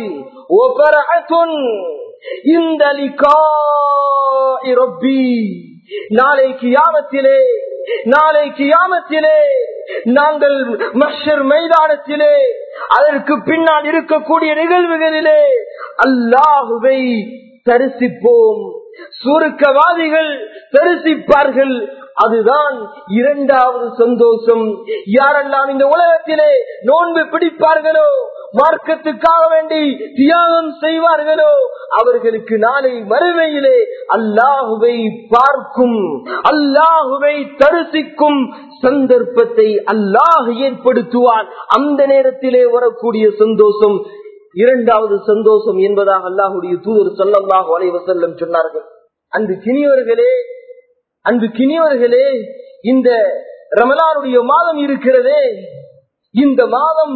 S1: இந்த லிகாஇ ரப்பி, நாளை கியாமத்திலே, நாளை கியாமத்திலே நாங்கள் மஹ்ஷர் மைதானத்திலே, அதற்கு பின்னால் இருக்கக்கூடிய நிகழ்வுகளிலே அல்லாஹுவை தரிசிப்போம். சுருக்கவாதிகள் தரிசிப்பார்கள். அதுதான் இரண்டாவது சந்தோஷம். யாரெல்லாம் இந்த உலகத்திலே நோன்பு பிடிப்பார்களோ, மார்க்கத்துக்காக வேண்டி தியாகம் செய்வார்களோ அவர்களுக்கு நாளை மறுமையிலே அல்லாஹுவை பார்க்கும், அல்லாஹுவை தரிசிக்கும் சந்தர்ப்பத்தை அல்லாஹ் ஏற்படுத்துவான். அந்த நேரத்திலே வரக்கூடிய சந்தோஷம் இரண்டாவது சந்தோஷம் என்பதாக அல்லாஹுடைய தூதர் ஸல்லல்லாஹு அலைஹி வஸல்லம் சொன்னார்கள். அன்பு கினியவர்களே, அன்பு கினியவர்களே, இந்த ரமலானுடைய மாதம் இருக்கிறதே, இந்த மாதம்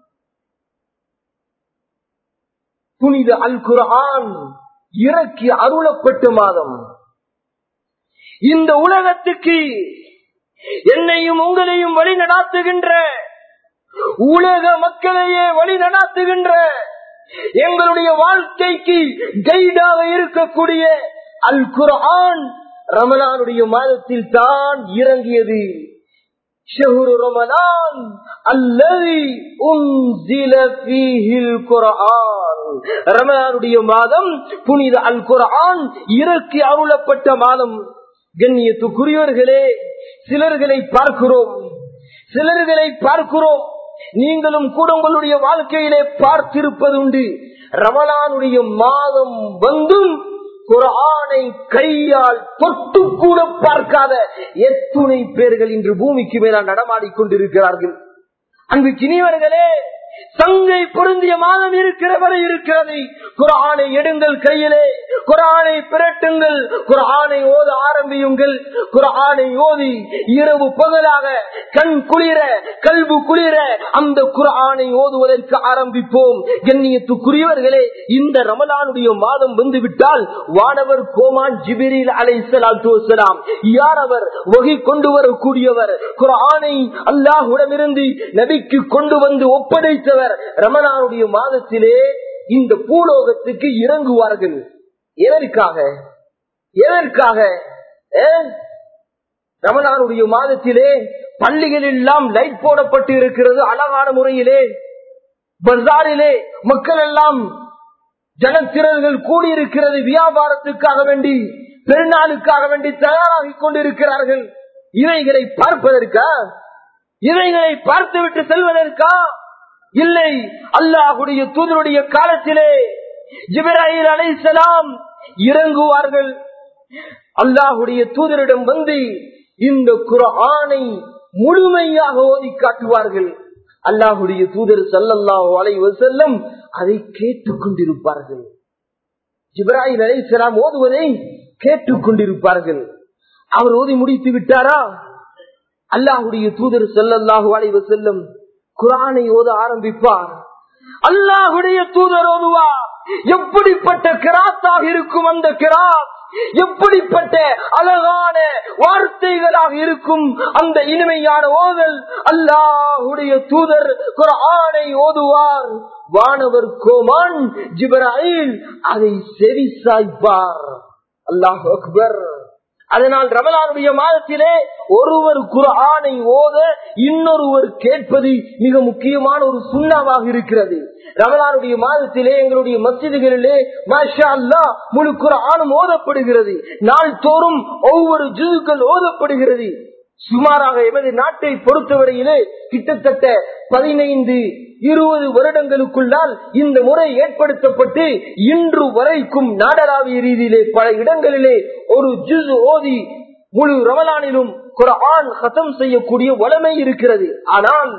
S1: புனித அல் குர்ஆன் இறக்கி அருளப்பட்ட மாதம். இந்த உலகத்துக்கு என்னையும் உங்களையும் வழி நடாத்துகின்ற, உலக மக்களையே வழி நடாத்துகின்ற, எங்களுடைய வாழ்க்கைக்கு கைடாக இருக்கக்கூடிய அல் குர்ஆன் ரமலானுடைய மாதத்தில் தான் இறங்கியது. ஷஹ்ரு ரமலான் அல்லதி உன்ஸில ஃபீஹில் குர்ஆன். ரமலானுடைய மாதம் புனித அல் குர்ஆன் இறக்கி அருளப்பட்ட மாதம். கண்ணியத்துக்குரியவர்களே, சிலர்களை பார்க்கிறோம், சிலர்களை பார்க்கிறோம், நீங்களும் கூட உங்களுடைய வாழ்க்கையிலே பார்த்திருப்பதுண்டு. ரமலானுடைய மாதம் வந்தும் குர்ஆனை கையால் தொட்டு கூட பார்க்காத எத்துணை பேர்கள் இன்று பூமிக்கு மேலால் நடமாடிக்கொண்டிருக்கிறார்கள். அங்கு கிணியவர்களே, சங்கை பொருந்திய மாதம் இருக்கிற வரை இருக்கிறது. குர்ஆனை எடுங்கள் கையிலே, குர்ஆனை பிரட்டுங்கள், குர்ஆனை ஓத ஆரம்பியுங்கள். குர்ஆனை ஓதி இரவு பகலாக கண் குளிர கல்பு குளிர அந்த குர்ஆனை ஓதுவதற்கு ஆரம்பிப்போம். கண்ணியத்துக்குரியவர்களே, இந்த ரமலானுடைய மாதம் வந்துவிட்டால் வானவர் கோமான் ஜிப்ரீல் அலைஹிஸ்ஸலாத்து வஸ்ஸலாம், யார் அவர்? வஹி கொண்டு வரக்கூடியவர், குர்ஆனை அல்லாஹ்விடமிருந்து நபிக்கு கொண்டு வந்து ஒப்படைத்தவர். ரமலானுடைய மாதத்திலே இந்த பூலோகத்துக்கு இறங்குவார்கள். எதற்காக? எதற்காக? ரமலானுடைய மாதத்திலே பள்ளிகள் எல்லாம் லைட் போடப்பட்டு இருக்கிறது அழகான முறையிலே. பஜாரிலே மக்கள் எல்லாம் ஜனத்திரர்கள் கூடியிருக்கிறது. வியாபாரத்துக்காக வேண்டி, பெருநாளுக்காக வேண்டி தயாராகி கொண்டிருக்கிறார்கள். இவைகளை பார்ப்பதற்கா? இவைகளை பார்த்துவிட்டு செல்வதற்கா? இல்லை. அல்லாஹ்வுடைய தூதருடைய காலத்திலே ஜிப்ரீல் அலைஹிஸ்ஸலாம் இறங்குவார்கள். அல்லாஹ்வுடைய தூதரிடம் வந்து இந்த குர்ஆனை முழுமையாக ஓதி காட்டுவார்கள். அல்லாஹ்வுடைய தூதர் ஸல்லல்லாஹு அலைஹி வஸல்லம் அதை கேட்டுக் கொண்டிருப்பார்கள். ஜிப்ரீல் அலைஹிஸ்ஸலாம் ஓதுவதை கேட்டுக் கொண்டிருப்பார்கள். அவர் ஓதி முடித்து விட்டாரா? அல்லாஹ்வுடைய தூதர் ஸல்லல்லாஹு அலைஹி வஸல்லம் குர்ஆனை ஓத ஆரம்பிப்பார். அல்லாஹ்வுடைய தூதர் ஓதுவார். எப்படிப்பட்ட கிராத்தாக இருக்கும் அந்த கிராத், எப்படிப்பட்ட அழகான வார்த்தைகளாக இருக்கும் அந்த இனிமையான ஓதல். அல்லாஹ்வுடைய தூதர் குர்ஆனை ஓதுவார். வானவர் கோமான் ஜிப்ரீல் அதை செவி சாய்ப்பார். அல்லாஹ் அக்பர். அதனால் ரமலானுடைய மாதத்திலே ஒருவர் குர்ஆனை ஓத இன்னொருவர் கேட்பது மிக முக்கியமான ஒரு சுண்ணாவாக இருக்கிறது. ரமலானுடைய மாதத்திலே எங்களுடைய மஸ்ஜிதுகளிலே மாஷா அல்லாஹ் முழு குர்ஆனும் ஓதப்படுகிறது. நாள் தோறும் ஒவ்வொரு ஜுஸ்கள் ஓதப்படுகிறது. சுமாராக எமது நாட்டை பொறுத்தவரையிலே கிட்டத்தட்ட பதினைந்து இருபது வருடங்களுக்குள்ளால் இந்த முறை ஏற்படுத்தப்பட்டு இன்று வரைக்கும் நாடளாவிய ரீதியிலே பல இடங்களிலே ஒரு ஜுஸ் ஓதி முழு ரமலானிலும் குர்ஆன் ஹதம் செய்யக்கூடிய வளமை இருக்கிறது. ஆனால்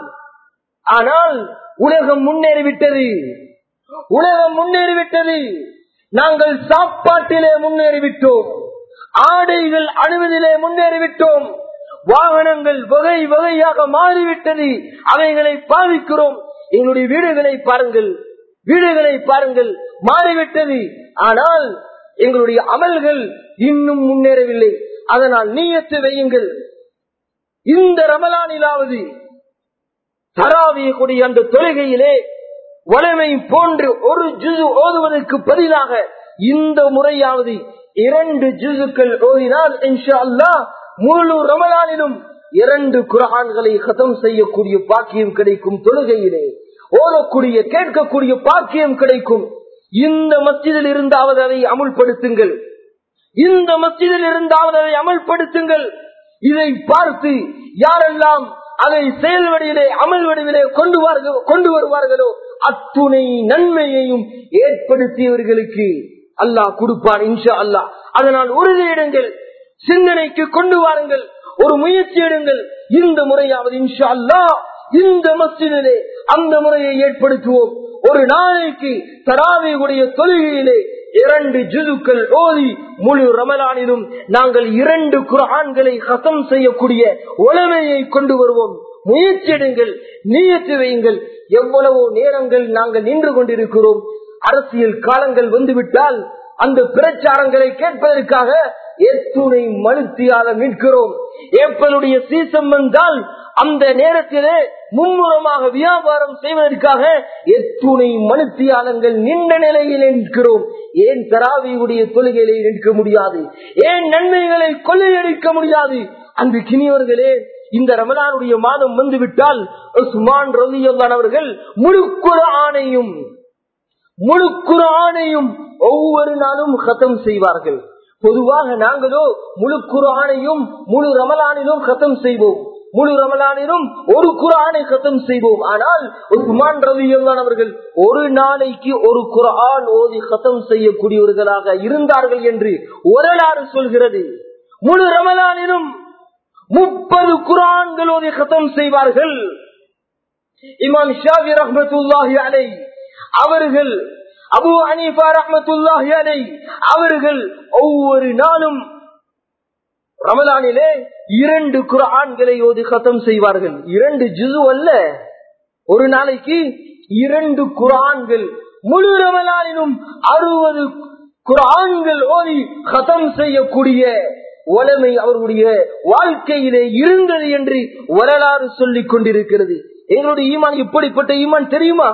S1: ஆனால் உலகம் முன்னேறிவிட்டது. உலகம் முன்னேறிவிட்டது. நாங்கள் சாப்பாட்டிலே முன்னேறிவிட்டோம், ஆடைகள் அணிவதிலே முன்னேறிவிட்டோம், வாகனங்கள் வகை வகையாக மாறிவிட்டது. அவைகளை பாவிக்கிறோம். எங்களுடைய வீடுகளை பாருங்கள், வீடுகளை பாருங்கள், மாறிவிட்டது. ஆனால் எங்களுடைய அமல்கள் இன்னும் முன்னேறவில்லை. அதனால் நீயத்து வையுங்கள், இந்த ரமலானிலாவது தராவிய கூடிய அந்த தொழுகையிலே வளமை போன்று ஒரு ஜுஸ் ஓதுவதற்கு பதிலாக இந்த முறையாவது இரண்டு ஜுசுக்கள் ஓதினால் இன்ஷா அல்லாஹ் முழு ரமலானிலும் இரண்டு குர்ஆன்களை ஹதம் செய்யக்கூடிய பாக்கியம் கிடைக்கும். தொழுகையிலே ஓதக்கூடிய கேட்கக்கூடிய பாக்கியம் கிடைக்கும். இந்த மஸ்ஜிதில் இருந்தாவது அதை அமுல்படுத்துங்கள், இந்த மஸ்ஜிதில் இருந்தாவது அதை அமல்படுத்துங்கள். இதை பார்த்து யாரெல்லாம் அதை செயல் வடிவிலே அமல் வடிவிலே கொண்டு கொண்டு வருவார்களோ அத்துணை நன்மையையும் ஏற்படுத்தியவர்களுக்கு அல்லாஹ் கொடுப்பான் இன்ஷா அல்லாஹ். அதனால் உறுதியிடுங்கள், சிந்தனைக்கு கொண்டு வாருங்கள், ஒரு முயற்சி எடுங்கள். இந்த முறையாவது இன்ஷா அல்லாஹ் இந்த மஸ்ஜிதிலே அந்த முறையை ஏற்படுத்துவோம். ஒரு நாளைக்கு தராவீஹுடைய தொழுகையிலே இரண்டு ஜுதுக்கள் ஓதி முழு ரமலானிலும் நாங்கள் இரண்டு குர்ஆன்களை ஹதம் செய்யக்கூடிய உலமையை கொண்டு வருவோம். முயற்சி எடுங்கள், நியத்து வையுங்கள். எவ்வளவோ நேரங்கள் நாங்கள் நின்று கொண்டிருக்கிறோம். அரசியல் காலங்கள் வந்துவிட்டால் அந்த பிரச்சாரங்களை கேட்பதற்காக எத்துணை மனுத்தியாக நிற்கிறோம். ஏப்ரலுடைய சீசன் வந்தால் அந்த நேரத்திலே மும்முரமாக வியாபாரம் செய்வதற்காக எத்துணை மனுத்தியாளங்கள் நின்ற நிலையிலே நிற்கிறோம். ஏன் தராவீஹுடைய தொழுகையிலே நிற்க முடியாது? ஏன் நன்மைகளை கொள்ளையடிக்க முடியாது? அன்பு கினியவர்களே, இந்த ரமலானுடைய மாதம் வந்துவிட்டால் உஸ்மான் ரலியல்லாஹு அவர்கள் முழு குர்ஆனையும் முழு குர்ஆனையும் ஒவ்வொரு நாளும் கதம் செய்வார்கள். பொதுவாக நாங்களோ முழு குர்ஆனையும் முழு ரமலானிலும் கதம் செய்வோம். முழு ரமலானிலும் ஒரு குர்ஆனை கதம் செய்வோம். ஆனால் உஸ்மான் ரலியல்லாஹு அவர்கள் ஒரு நாளைக்கு ஒரு குர்ஆன் ஓதி கதம் செய்யக்கூடியவர்களாக இருந்தார்கள் என்று வரலாறு சொல்கிறது. முழு ரமலானிலும் முப்பது குர்ஆன்கள் ஓதி கதம் செய்வார்கள். இமாம் ஷாஃபி ரஹ்மத்துல்லாஹி அலைஹி அவர்கள், அபூ ஹனீஃபா ரஹ்மத்துல்லாஹி அலைஹி அவர்கள் ஒவ்வொரு நாளும் ரமலானிலே இரண்டு குர்ஆன்களை ஓதி கதம் செய்வார்கள். இரண்டு ஜுஸு அல்ல, ஒரு நாளைக்கு இரண்டு குர்ஆன்கள். முழு ரமலானிலும் அறுபது குர்ஆன்கள் ஓதி கதம் செய்யக்கூடிய வளமை அவர்களுடைய வாழ்க்கையிலே இருந்தது என்று வரலாறு சொல்லிக் கொண்டிருக்கிறது. எங்களுடைய ஈமான் எப்படிப்பட்ட ஈமான் தெரியுமா?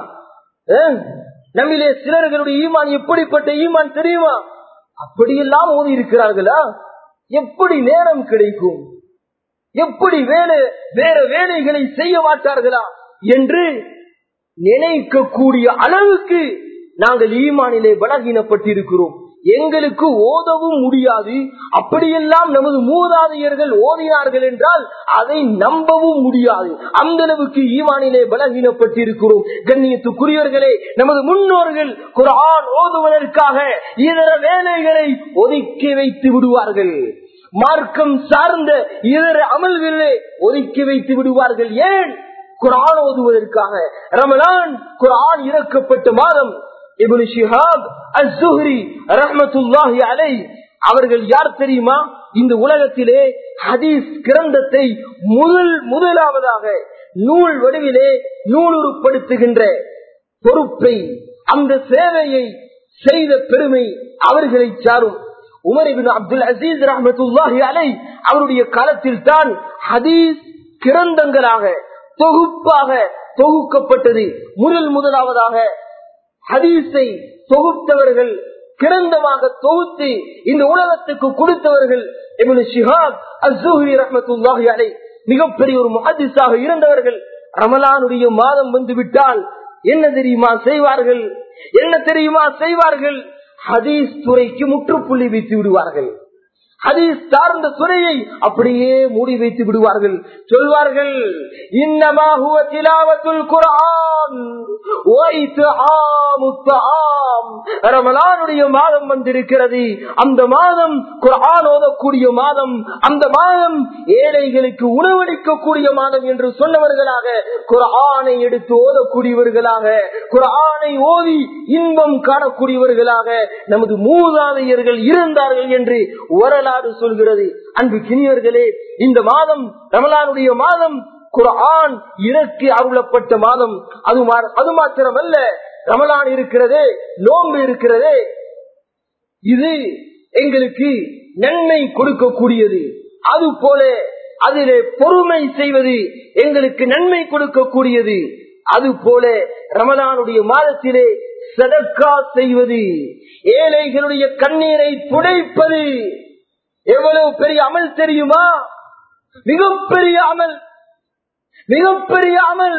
S1: நம்மிலே சிலர்களுடைய ஈமான் எப்படிப்பட்ட ஈமான் தெரியுமா? அப்படியெல்லாம் ஓதி இருக்கிறார்களா? எப்படி நேரம் கிடைக்கும்? எப்படி வேலை வேற வேலைகளை செய்ய மாட்டார்களா என்று நினைக்கக்கூடிய அளவுக்கு நாங்கள் ஈமானிலே பலகீனப்பட்டிருக்கிறோம். எங்களுக்கு ஓதவும் முடியாது. அப்படியெல்லாம் நமது மூதாதையர்கள் ஓதினார்கள் என்றால் அதை நம்பவும் முடியாது. அந்த அளவுக்கு ஈமானிலே பலகீனப்பட்டிருக்கிறோம். கண்ணியத்துக்குரியவர்களே, நமது முன்னோர்கள் குர்ஆன் ஓதுவதற்காக இதர வேலைகளை ஒதுக்கி வைத்து விடுவார்கள். மார்க்கம் சார்ந்த இதர அமல்களை ஒதுக்கி வைத்து விடுவார்கள். ஏன்? குர்ஆன் ஓதுவதற்காக. ரமலான் குர்ஆன் இறக்கப்பட்ட மாதம். இப்னு ஷிஹாப் அஸ்-ஸுஹ்ரி ரஹ்மத்துல்லாஹி அலைஹி அவர்கள் யார் தெரியுமா? இந்த உலகத்திலே ஹதீஸ் கிரந்தத்தை முதல் முதலாவதாக நூல் வடிவிலே நூலுருப்படுத்துகின்ற பொறுப்பை, அந்த சேவையை செய்த பெருமை அவர்களை சாரும். உமர் இப்னு அப்துல் அசீஸ் ரஹ்மத்துல்லாஹி அலைஹி அவருடைய காலத்தில் தான் ஹதீஸ் கிரந்தங்களாக தொகுப்பாக தொகுக்கப்பட்டது. முதல் முதலாவதாக ஹதீஸை தொகுத்தவர்கள், கிரந்தமாக தொகுத்து இந்த உலகத்துக்கு கொடுத்தவர்கள் இப்னு ஷிஹாப் அஸ்-ஸுஹ்ரி ரஹ்மத்துல்லாஹி அலைஹி. மிகப்பெரிய ஒரு முஹத்திஸாக இருந்தவர்கள். ரமலானுடைய மாதம் வந்துவிட்டால் என்ன தெரியுமா செய்வார்கள்? என்ன தெரியுமா செய்வார்கள்? ஹதீஸ் துறைக்கு முற்றுப்புள்ளி வைத்து விடுவார்கள். ஹதீஸ் சார்ந்த துறையை அப்படியே மூடி வைத்து விடுவார்கள். சொல்வார்கள், இன்னமா ஹுவ திலாவத்துல் குர்ஆன் வ இத்ஆமுத் தஆம். ரமலானுடைய மாதம் வந்திருக்கிறது. அந்த மாதம் குர்ஆன் ஓதக்கூடிய மாதம், அந்த மாதம் ஏழைகளுக்கு உணவளிக்கக்கூடிய மாதம் என்று சொன்னவர்களாக, குர்ஆனை எடுத்து ஓதக்கூடியவர்களாக, குர்ஆனை ஓதி இன்பம் காணக்கூடியவர்களாக நமது மூதாதையர்கள் இருந்தார்கள் என்று வரலாறு சொல்கிறது. அன்பு கினியர்களே, இந்த மாதம் ரமலானுடைய மாதம் குர்ஆன் இறக்கி அருளப்பட்ட மாதம். அது அது மாத்திரமல்ல, ரமலான் இருக்கிறதே, நோன்பு இருக்கிறதே, இது எங்களுக்கு நன்மை கொடுக்கக்கூடியது. அது போல அதிலே பொறுமை செய்வது எங்களுக்கு நன்மை கொடுக்கக்கூடியது. அது போல ரமலானுடைய மாதத்திலே சதக்கா செய்வது, ஏழைகளுடைய கண்ணீரை துடைப்பது எவ்வளவு பெரிய அமல் தெரியுமா? மிகப்பெரிய அமல், மிகப்பெரிய அமல்.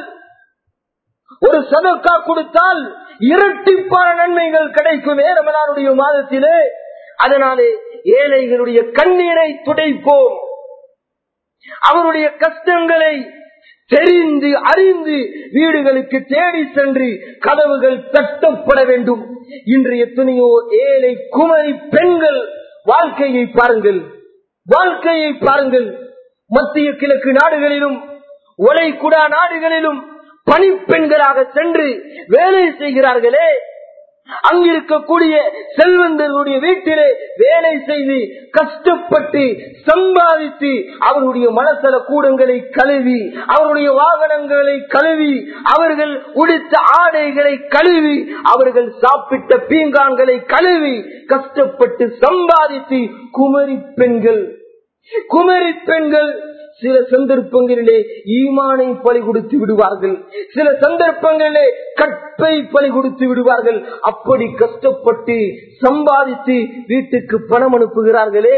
S1: ஒரு சதக்கா கொடுத்தால் இரட்டிப்பான நன்மைகள் கிடைக்குமே ரமலானுடைய மாதத்திலே. அதனாலே ஏழைகளுடைய கண்ணீரை துடைப்போம், அவருடைய கஷ்டங்களை தெரிந்து அறிந்து வீடுகளுக்கு தேடி சென்று கதவுகள் தட்டப்பட வேண்டும். இன்று எத்தனையோ ஏழை குமரி பெண்கள் வாழ்க்கையை பாருங்கள், வாழ்க்கையை பாருங்கள். மத்திய கிழக்கு நாடுகளிலும் ஒலைக்குடா நாடுகளிலும் பணிப்பெண்களாக சென்று வேலை செய்கிறார்களே, அங்கிருக்கக்கூடிய செல்வந்தர்களுடைய வீட்டிலே வேலை செய்து கஷ்டப்பட்டு சம்பாதித்து அவருடைய மனசல கூடங்களை கழுவி, அவருடைய வாகனங்களை கழுவி, அவர்கள் உடுத்த ஆடைகளை கழுவி, அவர்கள் சாப்பிட்ட பீங்கான்களை கழுவி கஷ்டப்பட்டு சம்பாதித்து குமரி பெண்கள் குமரி பெண்கள் சில சந்தர்ப்பங்களிலே ஈமானை பலி கொடுத்து விடுவார்கள், சில சந்தர்ப்பங்களிலே கற்பை பலி கொடுத்து விடுவார்கள். அப்படி கஷ்டப்பட்டு சம்பாதித்து வீட்டுக்கு பணம் அனுப்புகிறார்களே,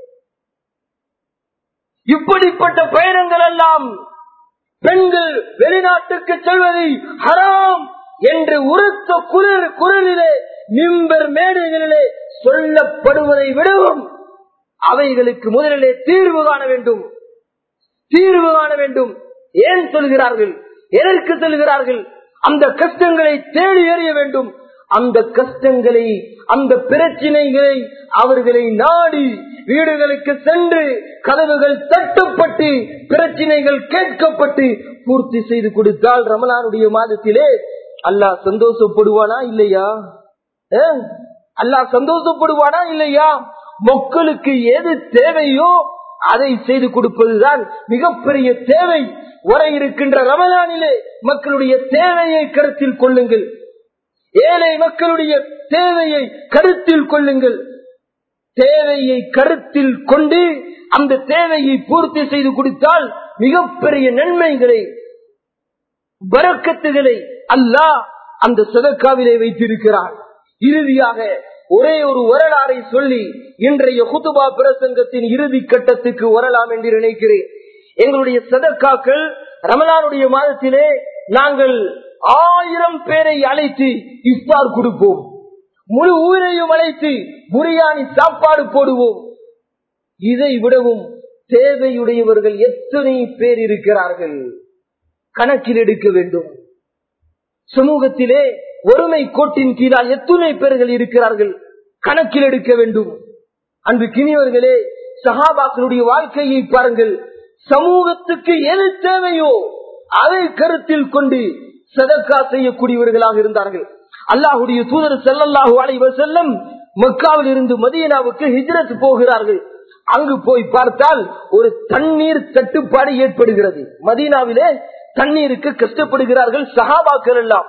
S1: இப்படிப்பட்ட பயணங்கள் எல்லாம் பெண்கள் வெளிநாட்டுக்கு செல்வதை ஹராம் என்று உரத்த குரல் குரலிலே மிம்பர் மேடைகளிலே சொல்லப்படுவதை விடவும் அவைகளுக்கு முதலிலே தீர்வு காண வேண்டும், தீர்வு காண வேண்டும். ஏன் சொல்கிறார்கள், எதற்கு சொல்கிறார்கள்? அந்த கஷ்டங்களை தேடி எறிய வேண்டும். அந்த கஷ்டங்களை, அந்த பிரச்சனைகளை அவர்களை நாடி வீடுகளுக்கு சென்று கதவுகள் தட்டப்பட்டு பிரச்சனைகள் கேட்கப்பட்டு பூர்த்தி செய்து கொடுத்தால் ரமலானுடைய மாதத்திலே அல்லாஹ் சந்தோஷப்படுவானா இல்லையா? அல்லாஹ் சந்தோஷப்படுவானா இல்லையா? மக்களுக்கு எது தேவையோ அதை செய்து கொடுப்பதுதான் மிகப்பெரிய தேவை. வர இருக்கின்ற ரமலானிலே மக்களுடைய தேவையை கருத்தில் கொள்ளுங்கள், ஏழை மக்களுடைய தேவையை கருத்தில் கொள்ளுங்கள். தேவையை கருத்தில் கொண்டு அந்த தேவையை பூர்த்தி செய்து கொடுத்தால் மிகப்பெரிய நன்மைகளை, பரக்கத்துகளை அல்லாஹ் அந்த சதக்காவிலே வைத்திருக்கிறார். இறுதியாக ஒரே ஒரு வரலாறை சொல்லி இன்றைய குதுபா பிரசங்கத்தின் இறுதி கட்டத்துக்கு வரலாம் என்று நினைக்கிறேன். எங்களுடைய சதக்காக்கள் ரமலானுடைய மாதத்திலே நாங்கள் ஆயிரம் பேரை அழைத்து இஃப்தார் கொடுப்போம், முழு ஊரையும் அழைத்து பிரியாணி சாப்பாடு போடுவோம். இதை விடவும் தேவையுடையவர்கள் எத்தனை பேர் இருக்கிறார்கள் கணக்கில் எடுக்க வேண்டும். சமூகத்திலே ஒருமை கோட்டின் கீழால் எத்தனை பேர்கள் இருக்கிறார்கள் கணக்கில் எடுக்க வேண்டும். அன்று கிணியவர்களே, சஹாபாக்களுடைய வாழ்க்கையை பாருங்கள். சமூகத்துக்கு எது தேவையோ அதை கருத்தில் கொண்டு சதக்கா செய்யக்கூடியவர்களாக இருந்தார்கள். அல்லாஹுடைய தூதர் ஸல்லல்லாஹு அலைஹி வஸல்லம் மக்காவில் இருந்து மதீனாவுக்கு ஹிஜ்ரத் போகிறார்கள். அங்கு போய் பார்த்தால் ஒரு தண்ணீர் தட்டுப்பாடு ஏற்படுகிறது. மதீனாவிலே தண்ணீருக்கு கஷ்டப்படுகிறார்கள் சஹாபாக்கள் எல்லாம்.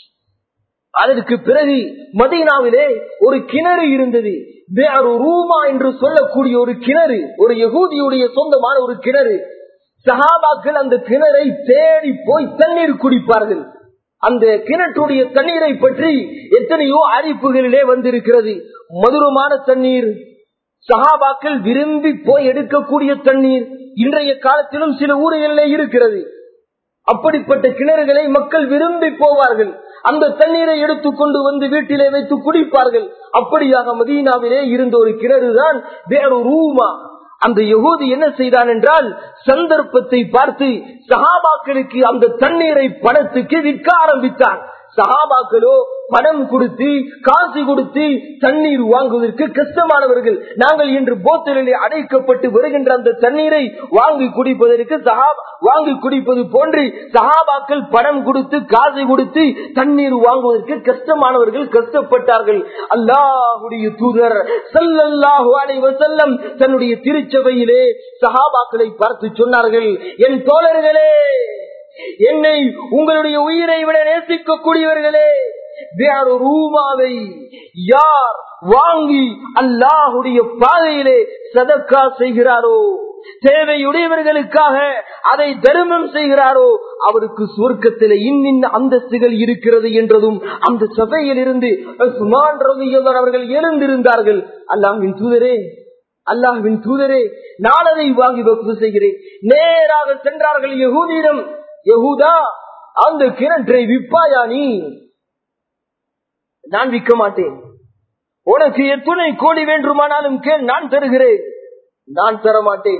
S1: அதற்கு பிறகு மதீனாவிலே ஒரு கிணறு இருந்தது, ரூமா என்று சொல்லக்கூடிய ஒரு கிணறு, ஒரு யகூதியுடைய சொந்தமான ஒரு கிணறு. சஹாபாக்கள் அந்த கிணறை தேடி போய் தண்ணீர் குடிப்பார்கள். அந்த கிணற்றுடைய தண்ணீரை பற்றி எத்தனையோ அறிவிப்புகளிலே வந்திருக்கிறது. மதுரமான தண்ணீர், சஹாபாக்கள் விரும்பி போய் எடுக்கக்கூடிய தண்ணீர் இன்றைய காலத்திலும் சில ஊர்களிலே இருக்கிறது. அப்படிப்பட்ட கிணறுகளை மக்கள் விரும்பி போவார்கள். அந்த தண்ணீரை எடுத்துக் கொண்டு வந்து வீட்டிலே வைத்து குடிப்பார்கள். அப்படியாக மதீனாவிலே இருந்த ஒரு கிணறு தான் வேறு ரூமா. அந்த யகூதி என்ன செய்தான் என்றால், சந்தர்ப்பத்தை பார்த்து சஹாபாக்களுக்கு அந்த தண்ணீரை பணத்துக்கு விற்க ஆரம்பித்தான். சஹாபாக்களோ பணம் கொடுத்து காசு கொடுத்து தண்ணீர் வாங்குவதற்கு கஷ்டமானவர்கள். நாங்கள் இன்று போத்தலிலே அடைக்கப்பட்டு வருகின்ற அந்த தண்ணீரை வாங்கி குடிப்பதற்கு வாங்கி குடிப்பது போன்று சஹாபாக்கள் பணம் கொடுத்து காசு கொடுத்து தண்ணீர் வாங்குவதற்கு கஷ்டமானவர்கள் கஷ்டப்பட்டார்கள். அல்லாஹ்வுடைய தூதர் ஸல்லல்லாஹு அலைஹி வஸல்லம் தன்னுடைய திருச்சபையிலே சஹாபாக்களை பார்த்து சொன்னார்கள், என் தோழர்களே, என்னை உங்களுடைய உயிரை விட நேசிக்கக்கூடியவர்களே, வேறு ரூமாவை யார் வாங்கி அல்லாஹுடைய பாதையிலே சதக்கா செய்கிறாரோ, தேவையுடையவர்களுக்காக அதை தர்மம் செய்கிறாரோ, அவருக்கு சுவர்க்கத்திலே இன்னின் அந்தஸ்துகள் இருக்கிறது என்றதும் அந்த சபையில் இருந்து உஸ்மான் ரலியல்லாஹு அவர்கள் எழுந்திருந்தார்கள். அல்லாஹ்வின் தூதரே, அல்லாஹ்வின் தூதரே, நான் அதை வாங்கி வக்ஃப் செய்கிறேன். நேராக சென்றார்கள் யகூதியிடம். யகூதா, அந்த கிணற்றை விற்பாயா? நீ? நான் விற்க மாட்டேன். உனக்கு எத்தனை கோடி வேண்டுமானாலும் கேள், நான் தருகிறேன். நான் தர மாட்டேன்.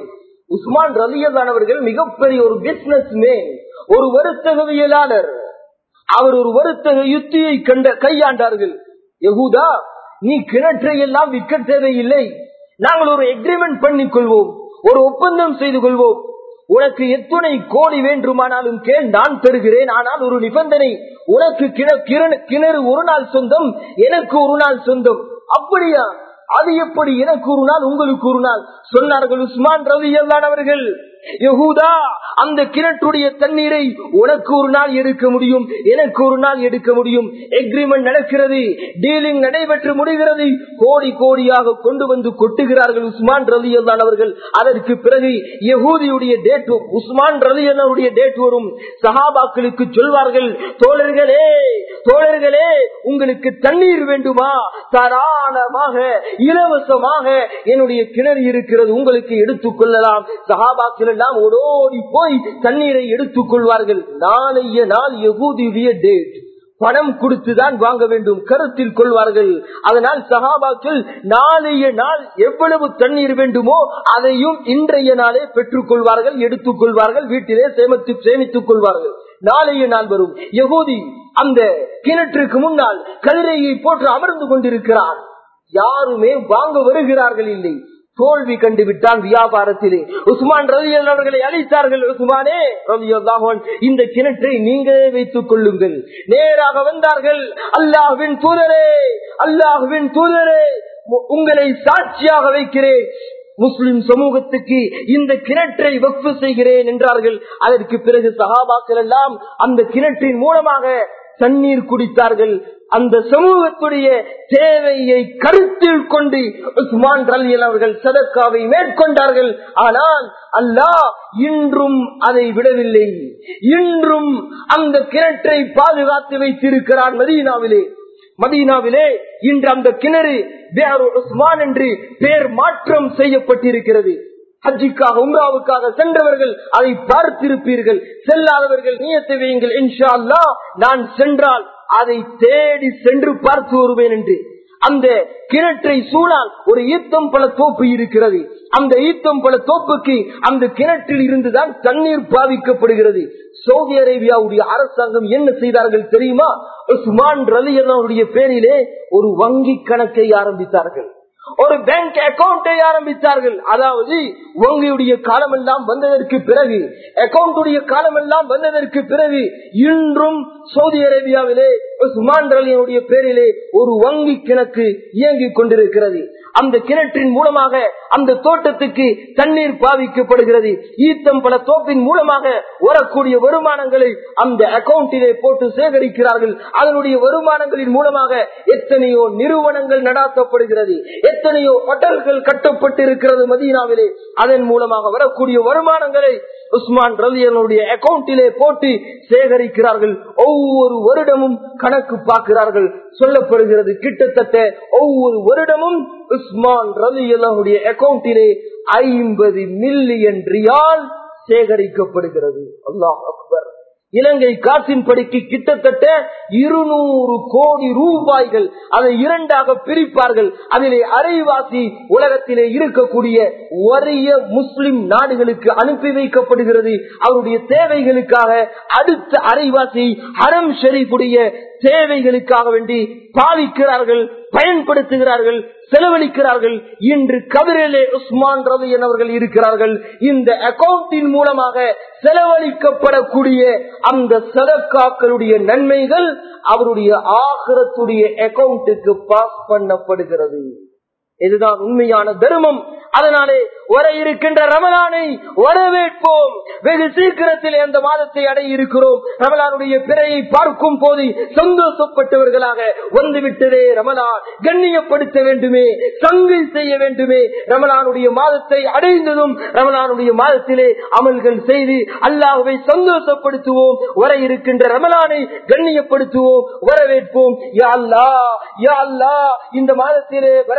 S1: உஸ்மான் ரலியல்லாஹு அவர்கள் மிகப்பெரிய ஒரு பிசினஸ் மேன், ஒரு வர்த்தகவியலாளர். அவர் ஒரு வர்த்தக யுத்தியை கண்ட கையாண்டார்கள். யகூதா, நீ கிணற்றை எல்லாம் விற்க தேவையில்லை, நாங்கள் ஒரு எக்ரிமெண்ட் பண்ணிக் கொள்வோம், ஒரு ஒப்பந்தம் செய்து கொள்வோம். உனக்கு எத்தனை கோடி வேண்டுமானாலும் கேள், நான் தருகிறேன். ஆனால் ஒரு நிபந்தனை, உனக்கு கிணறு ஒரு நாள் சொந்தம், எனக்கு ஒரு நாள் சொந்தம். அப்படியா? அது எப்படி எனக்கு ஒரு நாள் உங்களுக்கு ஒரு நாள்? சொன்னார்கள் உஸ்மான் ரலியல்லாஹு அவர்கள், யகூதா, அந்த கிணற்றுடைய தண்ணீரை உனக்கு ஒரு நாள் எடுக்க முடியும், எனக்கு ஒரு நாள் எடுக்க முடியும். எக்ரிமெண்ட் நடக்கிறது, டீலிங் நடைபெற்று முடிகிறது. கோடி கோடியாக கொண்டு வந்து கொட்டுகிறார்கள் உஸ்மான் ரலியல்லாஹு அவர்கள். அதற்கு பிறகு யகூதியுடைய டேட், உஸ்மான் ரலியல்லாஹுடைய டேட் வரும். சஹாபாக்களுக்கு சொல்வார்கள், தோழர்களே தோழர்களே உங்களுக்கு தண்ணீர் வேண்டுமா? தாராளமாக இலவசமாக என்னுடைய கிணறு இருக்கிறது, உங்களுக்கு எடுத்துக் கொள்ளலாம். சஹாபாக்கள் எல்லாம் ஓடோடி போய் தண்ணீரை எடுத்துக் கொள்வார்கள். நாளைய நாள் யகூதியுடைய டேட், பணம் கொடுத்துதான் வாங்க வேண்டும், கருத்தில் கொள்வார்கள். அதனால் சஹாபாக்கள் நாளைய நாள் எவ்வளவு தண்ணீர் வேண்டுமோ அதையும் இன்றைய நாளே பெற்றுக் கொள்வார்கள், எடுத்துக் கொள்வார்கள், வீட்டிலே சேமித்து சேமித்துக் கொள்வார்கள். நாளைய நாள் வரும். யகூதி அந்த கிணற்றுக்கு முன்னால் கதிரையை போட்டு அமர்ந்து கொண்டிருக்கிறார். யாருமே வாங்க வருகிறார்கள் இல்லை. தோல்வி கண்டு விட்டான் வியாபாரத்திலே. உஸ்மான் ரலியல்லாஹு அவர்களை அழைத்தார்கள். உஸ்மானே ரலியல்லாஹு அன்ஹு, இந்த கிணற்றை நீங்களே வைத்துக் கொள்ளுங்கள். நேராக வந்தார்கள். அல்லாஹ்வின் தூதரே, அல்லாஹ்வின் தூதரே, உங்களை சாட்சியாக வைக்கிறேன், முஸ்லிம் சமூகத்துக்கு இந்த கிணற்றை வக்ஃப் செய்கிறேன் என்றார்கள். அதற்கு பிறகு சஹாபாக்கள் எல்லாம் அந்த கிணற்றின் மூலமாக தண்ணீர் குடித்தார்கள். அந்த சமூகத்துடைய தேவையை கருத்தில் கொண்டு உஸ்மான் ரலியல்லாஹு அவர்கள் சதக்காவை மேற்கொண்டார்கள். ஆனால் அல்லாஹ் இன்றும் அதை விடவில்லை. இன்றும் அந்த கிணற்றை பாதுகாத்து வைத்திருக்கிறார் மதீனாவிலே. மதீனாவிலே இன்று அந்த கிணறு பிஆர் உஸ்மான் என்று பெயர் மாற்றம் செய்யப்பட்டிருக்கிறது. ஹஜ்ஜிக்காக உம்ராவுக்காக சென்றவர்கள் அதை பார்த்திருப்பீர்கள். செல்லாதவர்கள் நியத்து வையுங்கள், இன்ஷா அல்லாஹ் நான் சென்றால் அதை தேடி சென்று பார்த்து வருவேன் என்று. அந்த கிணற்றை சூழால் ஒரு ஈத்தம்பழ தோப்பு இருக்கிறது. அந்த ஈத்தம்பழ தோப்புக்கு அந்த கிணற்றில் இருந்துதான் தண்ணீர் பாவிக்கப்படுகிறது. சவுதி அரேபியாவுடைய அரசாங்கம் என்ன செய்தார்கள் தெரியுமா? உஸ்மான் ரலியல்லாஹுடைய பேரிலே ஒரு வங்கி கணக்கை ஆரம்பித்தார்கள், ஒரு பேங்க் அக்கௌண்டை ஆரம்பித்தார்கள். அதாவது வங்கியுடைய காலம் எல்லாம் வந்ததற்கு பிறகு, அக்கௌண்டுடைய காலம் எல்லாம் வந்ததற்கு பிறகு இன்றும் சவுதி அரேபியாவிலே உஸ்மான் ரலியல்லாஹுடைய பேரிலே ஒரு வங்கி கணக்கு இயங்கிக் கொண்டிருக்கிறது. அந்த கிணற்றின் மூலமாக அந்த தோட்டத்துக்கு தண்ணீர் பாவிக்கப்படுகிறது. ஈத்தம்பழ தோப்பின் மூலமாக வரக்கூடிய வருமானங்களை அந்த அக்கௌண்டிலே போட்டு சேகரிக்கிறார்கள். அதனுடைய வருமானங்களின் மூலமாக எத்தனையோ நிறுவனங்கள் நடாத்தப்படுகிறது, எத்தனையோ ஹோட்டல்கள் கட்டப்பட்டிருக்கிறது மதீனாவிலே. அதன் மூலமாக வரக்கூடிய வருமானங்களை உஸ்மான் ரலியல்லாஹுடைய அக்கௌண்டிலே போட்டு சேகரிக்கிறார்கள். ஒவ்வொரு வருடமும் கணக்கு பார்க்கிறார்கள். சொல்லப்படுகிறது கிட்டத்தட்ட ஒவ்வொரு வருடமும் உஸ்மான் ரலியல்லாஹுடைய அக்கௌண்டிலே ஐம்பது மில்லியன் ரியால் சேகரிக்கப்படுகிறது. அல்லாஹ் அக்பர். இலங்கை காசின் படிக்கு கிட்டத்தட்ட இருநூறு கோடி ரூபாய்கள். அதை இரண்டாக பிரிப்பார்கள். அதிலே அரைவாசி உலகத்திலே இருக்கக்கூடிய வறிய முஸ்லிம் நாடுகளுக்கு அனுப்பி வைக்கப்படுகிறது. அவருடைய தேவைகளுக்காக அடுத்த அரைவாசி ஹரம் ஷரீஃபுடைய தேவைகளுக்காக வேண்டி பாவிக்கிறார்கள், பயன்படுத்துகிறார்கள், செலவழிக்கிறார்கள். இன்று கதிரிலே உஸ்மான் ரலியல்லாஹு அவர்கள் இருக்கிறார்கள். இந்த அக்கௌண்டின் மூலமாக செலவழிக்கப்படக்கூடிய அந்த சதக்காக்களுடைய நன்மைகள் அவருடைய ஆகிரத்துடைய அக்கௌண்ட்டுக்கு பாஸ் பண்ணப்படுகிறது. இதுதான் உண்மையான தர்மம். அதனாலே வர இருக்கின்ற ரமலானை வரவேற்போம். வெகு சீக்கிரத்தில் அந்த மாதத்தை அடைய இருக்கிறோம். ரமலானுடைய பிறையை பார்க்கும் போது சந்தோஷப்பட்டவர்களாக வந்துவிட்டதே ரமலான், கண்ணியப்படுத்த வேண்டுமே, சங்கை செய்ய வேண்டுமே. ரமலானுடைய மாதத்தை அடைந்ததும் ரமலானுடைய மாதத்திலே அமல்கள் செய்து அல்லாஹ்வை சந்தோஷப்படுத்துவோம். வர இருக்கின்ற ரமலானை கண்ணியப்படுத்துவோம், வரவேற்போம். யா அல்லாஹ், யா அல்லாஹ், இந்த மாதத்திலே பரக்கத்தை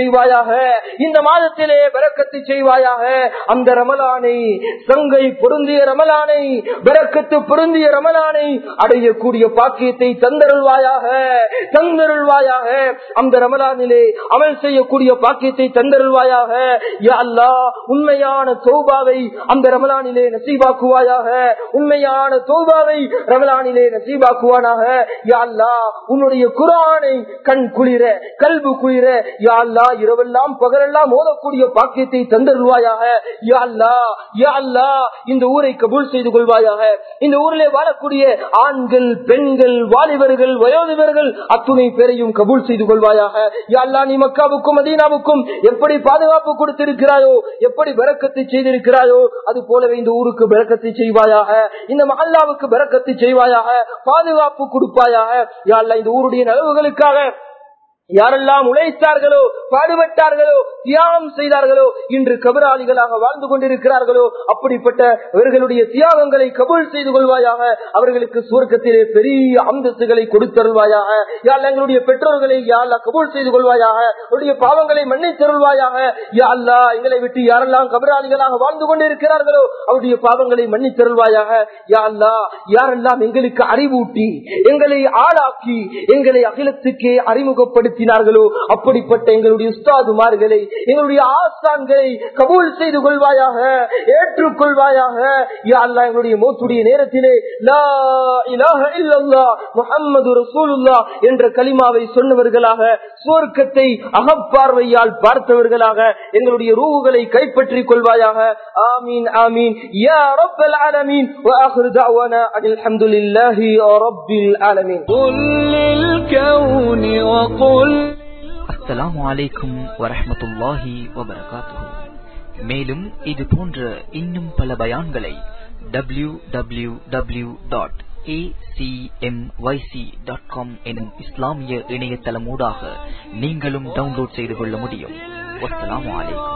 S1: செய்வாயாக, இந்த மாதத்திலே பரக்கத்து செய்வாயாக. அந்த ரமலானை, சங்கை பொருந்திய ரமலானை, பரக்கத்து பொருந்திய ரமலானை அடையக்கூடிய பாக்கியத்தை தந்தருள்வாயாக தந்தருள்வாயாக. அந்த ரமலானிலே அமல் செய்யக்கூடிய பாக்கியத்தை தந்தருள்வாயாக. யா அல்லாஹ், உண்மையான தௌபாவை அந்த ரமலானிலே நசீபாக்குவாயாக. உண்மையான தௌபாவை ரமலானிலே நசீபாக்குவானாக. யா அல்லாஹ், உன்னுடைய குர்ஆனை கண் குளிர, கல்பு குளிர, யா அல்லாஹ், இரவெல்லாம் பகலெல்லாம் ஓதக்கூடிய பாக்கியத்தை தந்தருள்வாயாக. யா அல்லாஹ், யா அல்லாஹ், இந்த ஊரை கபூல் செய்து கொள்வாயாக. இந்த ஊரிலே வாழக்கூடிய ஆண்கள், பெண்கள், வாலிபர்கள், வயோதிபர்கள் அத்துணை பேரையும் கபூல் செய்து கொள்வாயாக. யா அல்லாஹ், நீ மக்காவுக்கும் மதீனாவுக்கும் எப்படி பாதுகாப்பு கொடுத்திருக்கிறாயோ, எப்படி பரக்கத்தை செய்திருக்கிறாயோ, அது போலவே இந்த ஊருக்கு பரக்கத்தை செய்வாயாக. இந்த மஹல்லாவுக்கு பரக்கத்தை செய்வாயாக, பாதுகாப்பு கொடுப்பாயாக. யா அல்லாஹ், இந்த ஊருடைய நலவுகளுக்காக யாரெல்லாம் உழைத்தார்களோ, பாடுபட்டார்களோ, தியாகம் செய்தார்களோ, இன்று கபராளிகளாக வாழ்ந்து கொண்டிருக்கிறார்களோ, அப்படிப்பட்ட அவர்களுடைய தியாகங்களை கபூல் செய்து கொள்வாயாக. அவர்களுக்கு சுவர்க்கத்திலே பெரிய அந்தஸ்துகளை கொடுத்தருள்வாயாக. யா அல்லாஹ், எங்களுடைய பெற்றோர்களை யா அல்லாஹ் கபூல் செய்து கொள்வாயாக. அவருடைய பாவங்களை மன்னித்தருள்வாயாக. யா அல்லாஹ், எங்களை விட்டு யாரெல்லாம் கபராளிகளாக வாழ்ந்து கொண்டிருக்கிறார்களோ அவருடைய பாவங்களை மன்னித்தருள்வாயாக. யா அல்லாஹ், யாரெல்லாம் எங்களுக்கு அறிவூட்டி, எங்களை ஆளாக்கி, எங்களை அகிலத்துக்கே அறிமுகப்படுத்தி அப்படிப்பட்ட எங்களுடைய உஸ்தாதுமார்களை, எங்களுடைய ஆஸ்தான்களை கபூல் செய்து கொள்வாயாக, ஏற்றுக்கொள்வாயாக. யா அல்லாஹ், எங்களுடைய மௌத்துடைய நேரத்திலே லா இலாஹ இல்லல்லாஹ் முஹம்மது ரசூலுல்லாஹ் என்ற கலிமாவை சொன்னவர்களாக, சுவர்க்கத்தை அகப்பார்வையால் பார்த்தவர்களாக எங்களுடைய ரூஹுகளை கைப்பற்றிக் கொள்வாயாக. ஆமீன் ஆமீன் யா ரப்பல் ஆலமீன். வ ஆகிரு தஅவானா அல்ஹம்துலில்லாஹி ரப்பில் ஆலமீன். குல் லில் கௌனி வ குல்.
S2: அஸ்ஸலாமு அலைக்கும் வரஹ்மத்துல்லாஹி வபரகாத்துஹு. மேலும் இது போன்ற இன்னும் பல பயான்களை W W W dot A C M Y C dot com எனும் இஸ்லாமிய இணையதளமூடாக நீங்களும் டவுன்லோட் செய்து கொள்ள முடியும். அஸ்ஸலாமு அலைக்கும்.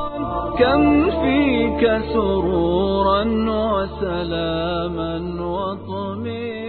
S3: كم فيك سرورا وسلاما وطمئنا